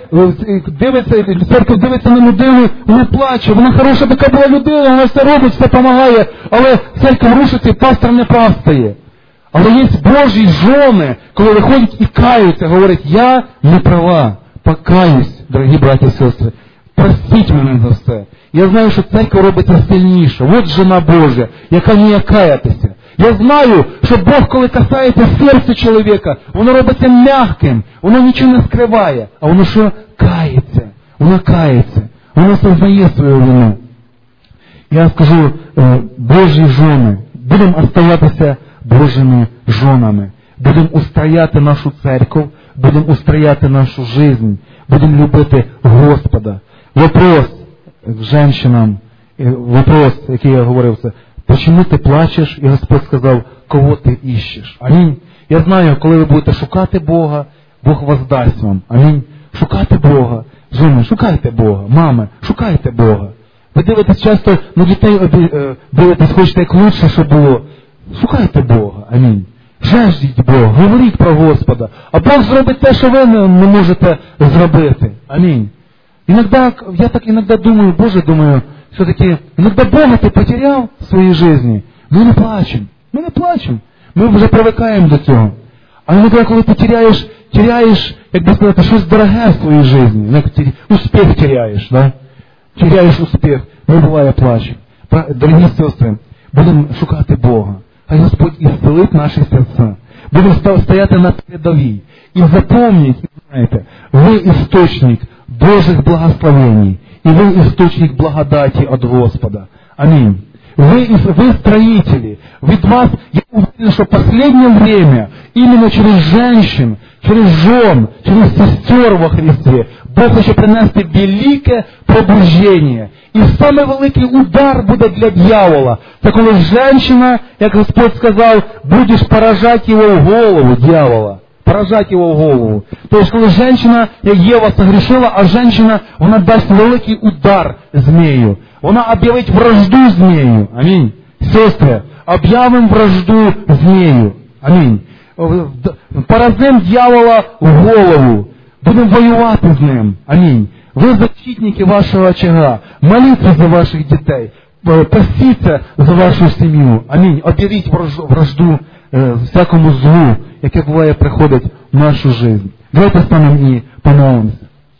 церква дивиться на людину, вона плаче, вона хороша така була людина, вона все робить, все допомагає, але церква рушиться і пастор не прав стає. Але є Божі жони, коли виходять і каються, говорять, я не права, покаюсь, дорогі браті і сестри, простіть мене за все. Я знаю, що церква робиться сильніше. От жена Божа, яка вміє каятися. Я знаю, що Бог, коли касається серця чоловіка, воно робиться м'яким, воно нічого не скриває, а воно що? Кається. Воно сознає свою вину. Я скажу, Божі жони, будемо оставатися Божими жонами. Будемо устрояти нашу церкву, будемо устрояти нашу жизнь, будемо любити Господа. Вопрос к женщинам вопрос, який я говорив, це, «Почему ти плачеш?» І Господь сказав, «Кого ти іщеш?» Амінь. Я знаю, коли ви будете шукати Бога, Бог вас дасть вам. Амінь. Шукати Бога. Жени, шукайте Бога. Мами, шукайте Бога. Ви дивитесь часто на дітей, дивитесь, хочете як лучше, щоб було. Шукайте Бога. Амінь. Жаждіть Бога, говоріть про Господа. А Бог зробить те, що ви не можете зробити. Амінь. Я так іноді думаю, Боже, все-таки, іноді Бога ти потеряв в своїй житті. Ми не плачемо. Ми вже привикаємо до цього. А іноді, коли ти теряєш, як би сказати, щось дороге в своїй житті, успіх теряєш, да? Теряєш успіх, ми буває плачемо. Дорогі сестри, будемо шукати Бога. Хай Господь ісцелить наші серця. Будемо стояти на передовій. І запомніть, знаєте, ви істочник Божих благословений. І ви істочник благодаті від Господа. Амінь. Вы строители. Від вас, я уверен, что в последнее время, именно через женщин, через жен, через сестер во Христе, Бог хоче принести велике пробуждення. І саме великий удар буде для дьявола. Це коли женщина, як Господь сказав, будеш поражати його в голову, дьявола. Поражати його в голову. Тобто, коли женщина, як Єва согрішила, а женщина, вона дасть великий удар змею. Вона об'явить вражду змею. Амінь. Сестри, об'явимо вражду змею. Амінь. Поразимо дьявола в голову. Будемо воювати з ним. Амінь. Ви защитники вашого очага. Моліться за ваших дітей. Постіться за вашу сім'ю. Амінь. Об'явіть вражду всякому злу, яке буває приходить в нашу життя. Давайте станемо і помолимося.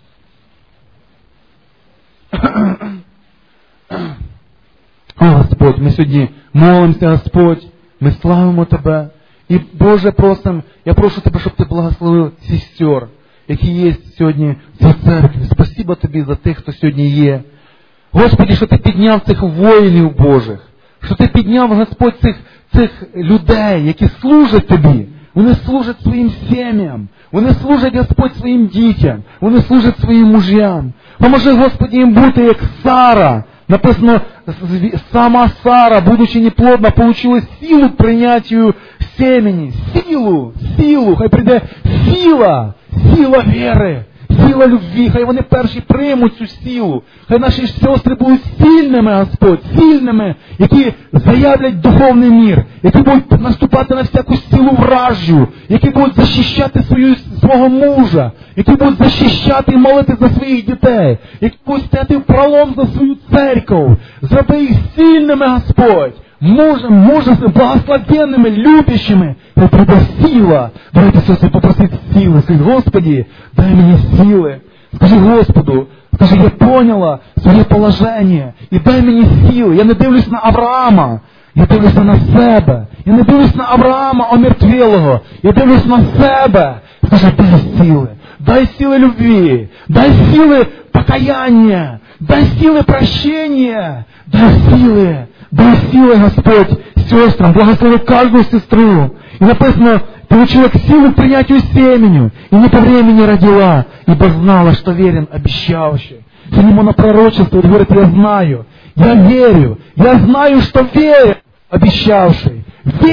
О, Господь, ми сьогодні молимося, Господь, ми славимо Тебе. І, Боже, просимо, я прошу Тебе, щоб Ти благословив сестер, які є сьогодні в цій церкві. Спасибо Тобі за тих, хто сьогодні є. Господи, що Ти підняв цих воїнів Божих, що Ти підняв, Господь, цих людей, які служать Тобі. Вони служать своїм сім'ям, вони служать, Господь, своїм дітям, вони служать своїм мужям. Поможи, Господи, їм бути як Сара. Написано, сама Сара, будучи неплодна, получила силу к принятию семени. Силу, хай прийде сила віри, сила любві, хай вони перші приймуть цю силу. Хай наші сестри будуть сильними, Господь, сильними, які заявлять духовний мір, які будуть наступати на всяку силу вражу, які будуть захищати свого мужа, які будуть захищати і молити за своїх дітей, які будуть стояти в пролом за свою церкву. Зроби їх сильними, Господь, мужами, благословенними, любящими. Хай прийде сила. Давайте сестри попросити сили. Скажи, Господи, дай мені сили. Скажи Господу, скажи, я поняла своє положення. І дай мені сили. Я не дивлюсь на Авраама. Я дивлюся на себе. Я не дивлюсь на Авраама омертвілого. Я дивлюсь на себе. Скажи, дай сили. Дай сили любви. Дай сили покаяння. Дай сили прощения. Дай силы, Господь, сестрам, благослови каждую сестру. И написано, получила силу к принятию семени, и не по времени родила, ибо знала, что верен обещавший. Филимона пророчествует, говорит, я знаю, я верю, я знаю, что верен обещавший,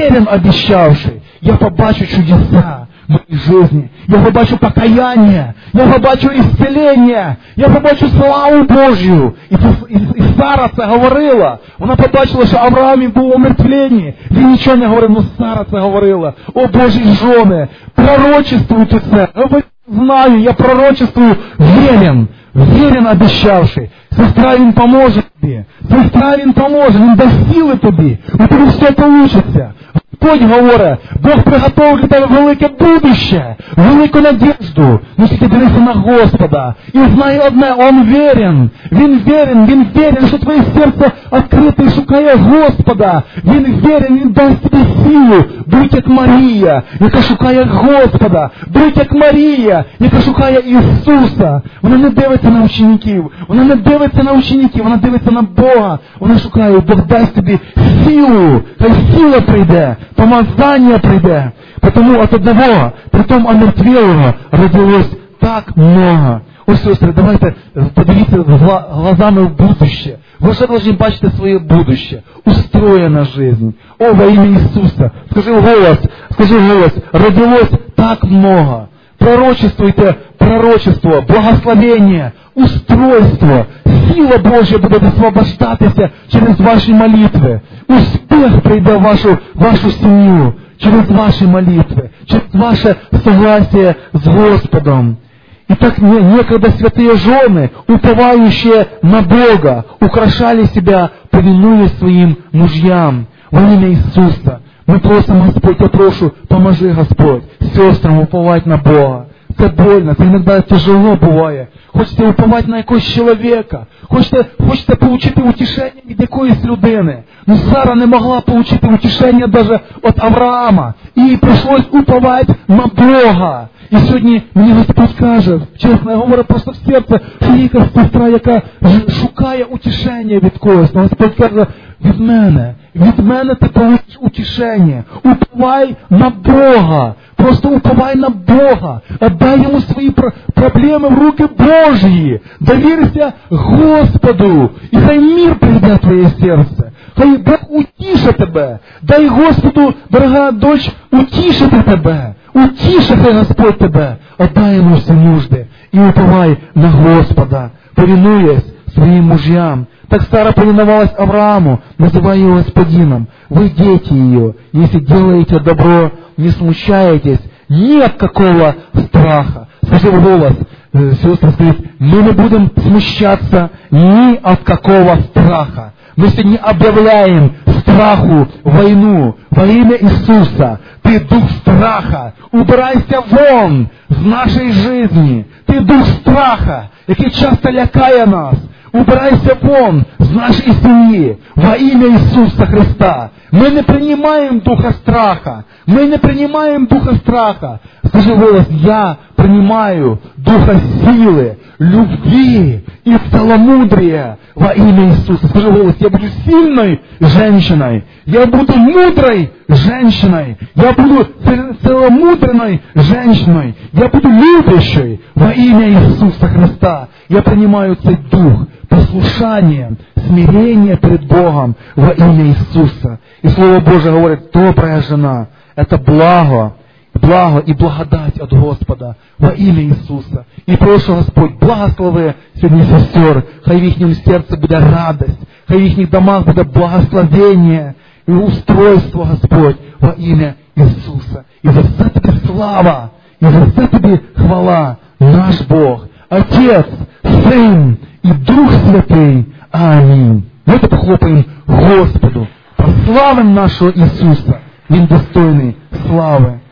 я побачу чудеса в моїй житті, я побачу покаяння, я побачу ісцелення, я побачу славу Божю. І Сара це говорила. Вона побачила, що Авраам був умертвлений. Він нічого не говорив, але Сара це говорила. О Божі жони, пророчествуйте це. Знаю, я пророчествую, верен обещавший. Сестра, він поможе тобі. Він дасть сили тобі. У тебе все получиться. Господь говорить, Бог приготовив для тебе велике будуще, велику надежду. Ну, тільки дивися на Господа. І знай одне, Він верен, що твоє серце відкрите і шукає Господа. Він верен, Він дасть тобі силу. Будь як Марія, яка шукає Господа. Будь як Марія, яка шукає Ісуса. Вона не дивиться на учеників, вона дивиться на Бога. Вона шукає, Бог дасть тобі силу. Хай сила прийде. Помазание прийде. Потому от одного, притом омертвелого, родилось так много. Ось, сестри, давайте подивіться глазами в будущее. Вы уже должны бачить свое будущее, устроена жизнь. О, во имя Иисуса, скажи в голос, родилось так много. Пророчествуйте пророчество, благословение, устройство. Сила Божья буде освобождатися через ваші молитви. Успех прийде в вашу сім'ю через ваші молитви, через ваше согласие с Господом. И так некогда святые жены, уповающие на Бога, украшали себя, повинуясь своим мужьям. Во имя Иисуса мы просим, Господь, я прошу, поможи, Господь, сестрам уповать на Бога. Це больно, це іноді тяжело буває. Хочете уповати на якогось чоловіка, хочете получити утішення від якоїсь людини. Ну Сара не могла получити утішення навіть від Авраама. І їй прийшлось уповати на Бога. І сьогодні мені Господь каже, чесно, я говорю просто в серце, що є якась сестра, яка шукає утішення від когось. Но Господь каже, від мене ти получиш утішення. Уповай на Бога. Просто уповай на Бога. Отдай Ему свои проблемы в руки Божьи. Доверься Господу. И хай мир придет в твое сердце. Хай Бог утішить тебе. Дай Господу, дорогая дочь, утішити тебе. Утішить хай Господь тебе. Отдай Ему все нужды. И уповай на Господа, повинуясь своим мужьям. Так Сара повиновалась Аврааму, называя его господином. Вы дети ее. Если делаете добро, не смущаетесь, нет какого страха. Скажи в голос, сестра, скажите, мы не будем смущаться ни от какого страха. Мы сегодня объявляем страху войну во имя Иисуса. Ты дух страха, убирайся вон з нашей жизни. Ты дух страха, який часто лякає нас. Убирайся вон з нашей семьи во имя Иисуса Христа. Мы не принимаем духа страха. Мы не принимаем духа страха. Скажи голос, я принимаю духа силы, любви и целомудрия во имя Иисуса. Скажи голос, я буду сильной женщиной. Я буду мудрой женщиной. Я буду целомудренной женщиной. Я буду любящей во имя Иисуса Христа. Я принимаю цей дух послушания, смирения перед Богом во имя Иисуса. И Слово Божие говорит, добрая жена, это благо и благодать от Господа во имя Иисуса. И прошу, Господь, благослови сьогодні сестер, хай в їхньому серці буде радость, хай в їхніх домах буде благословение и устройство, Господь, во имя Иисуса. И за це тобі слава, и за це тобі хвала, наш Бог, Отец, Сын и Дух Святый. Аминь. Давайте похлопаем Господу, прославим нашего Иисуса. Він достойний слави.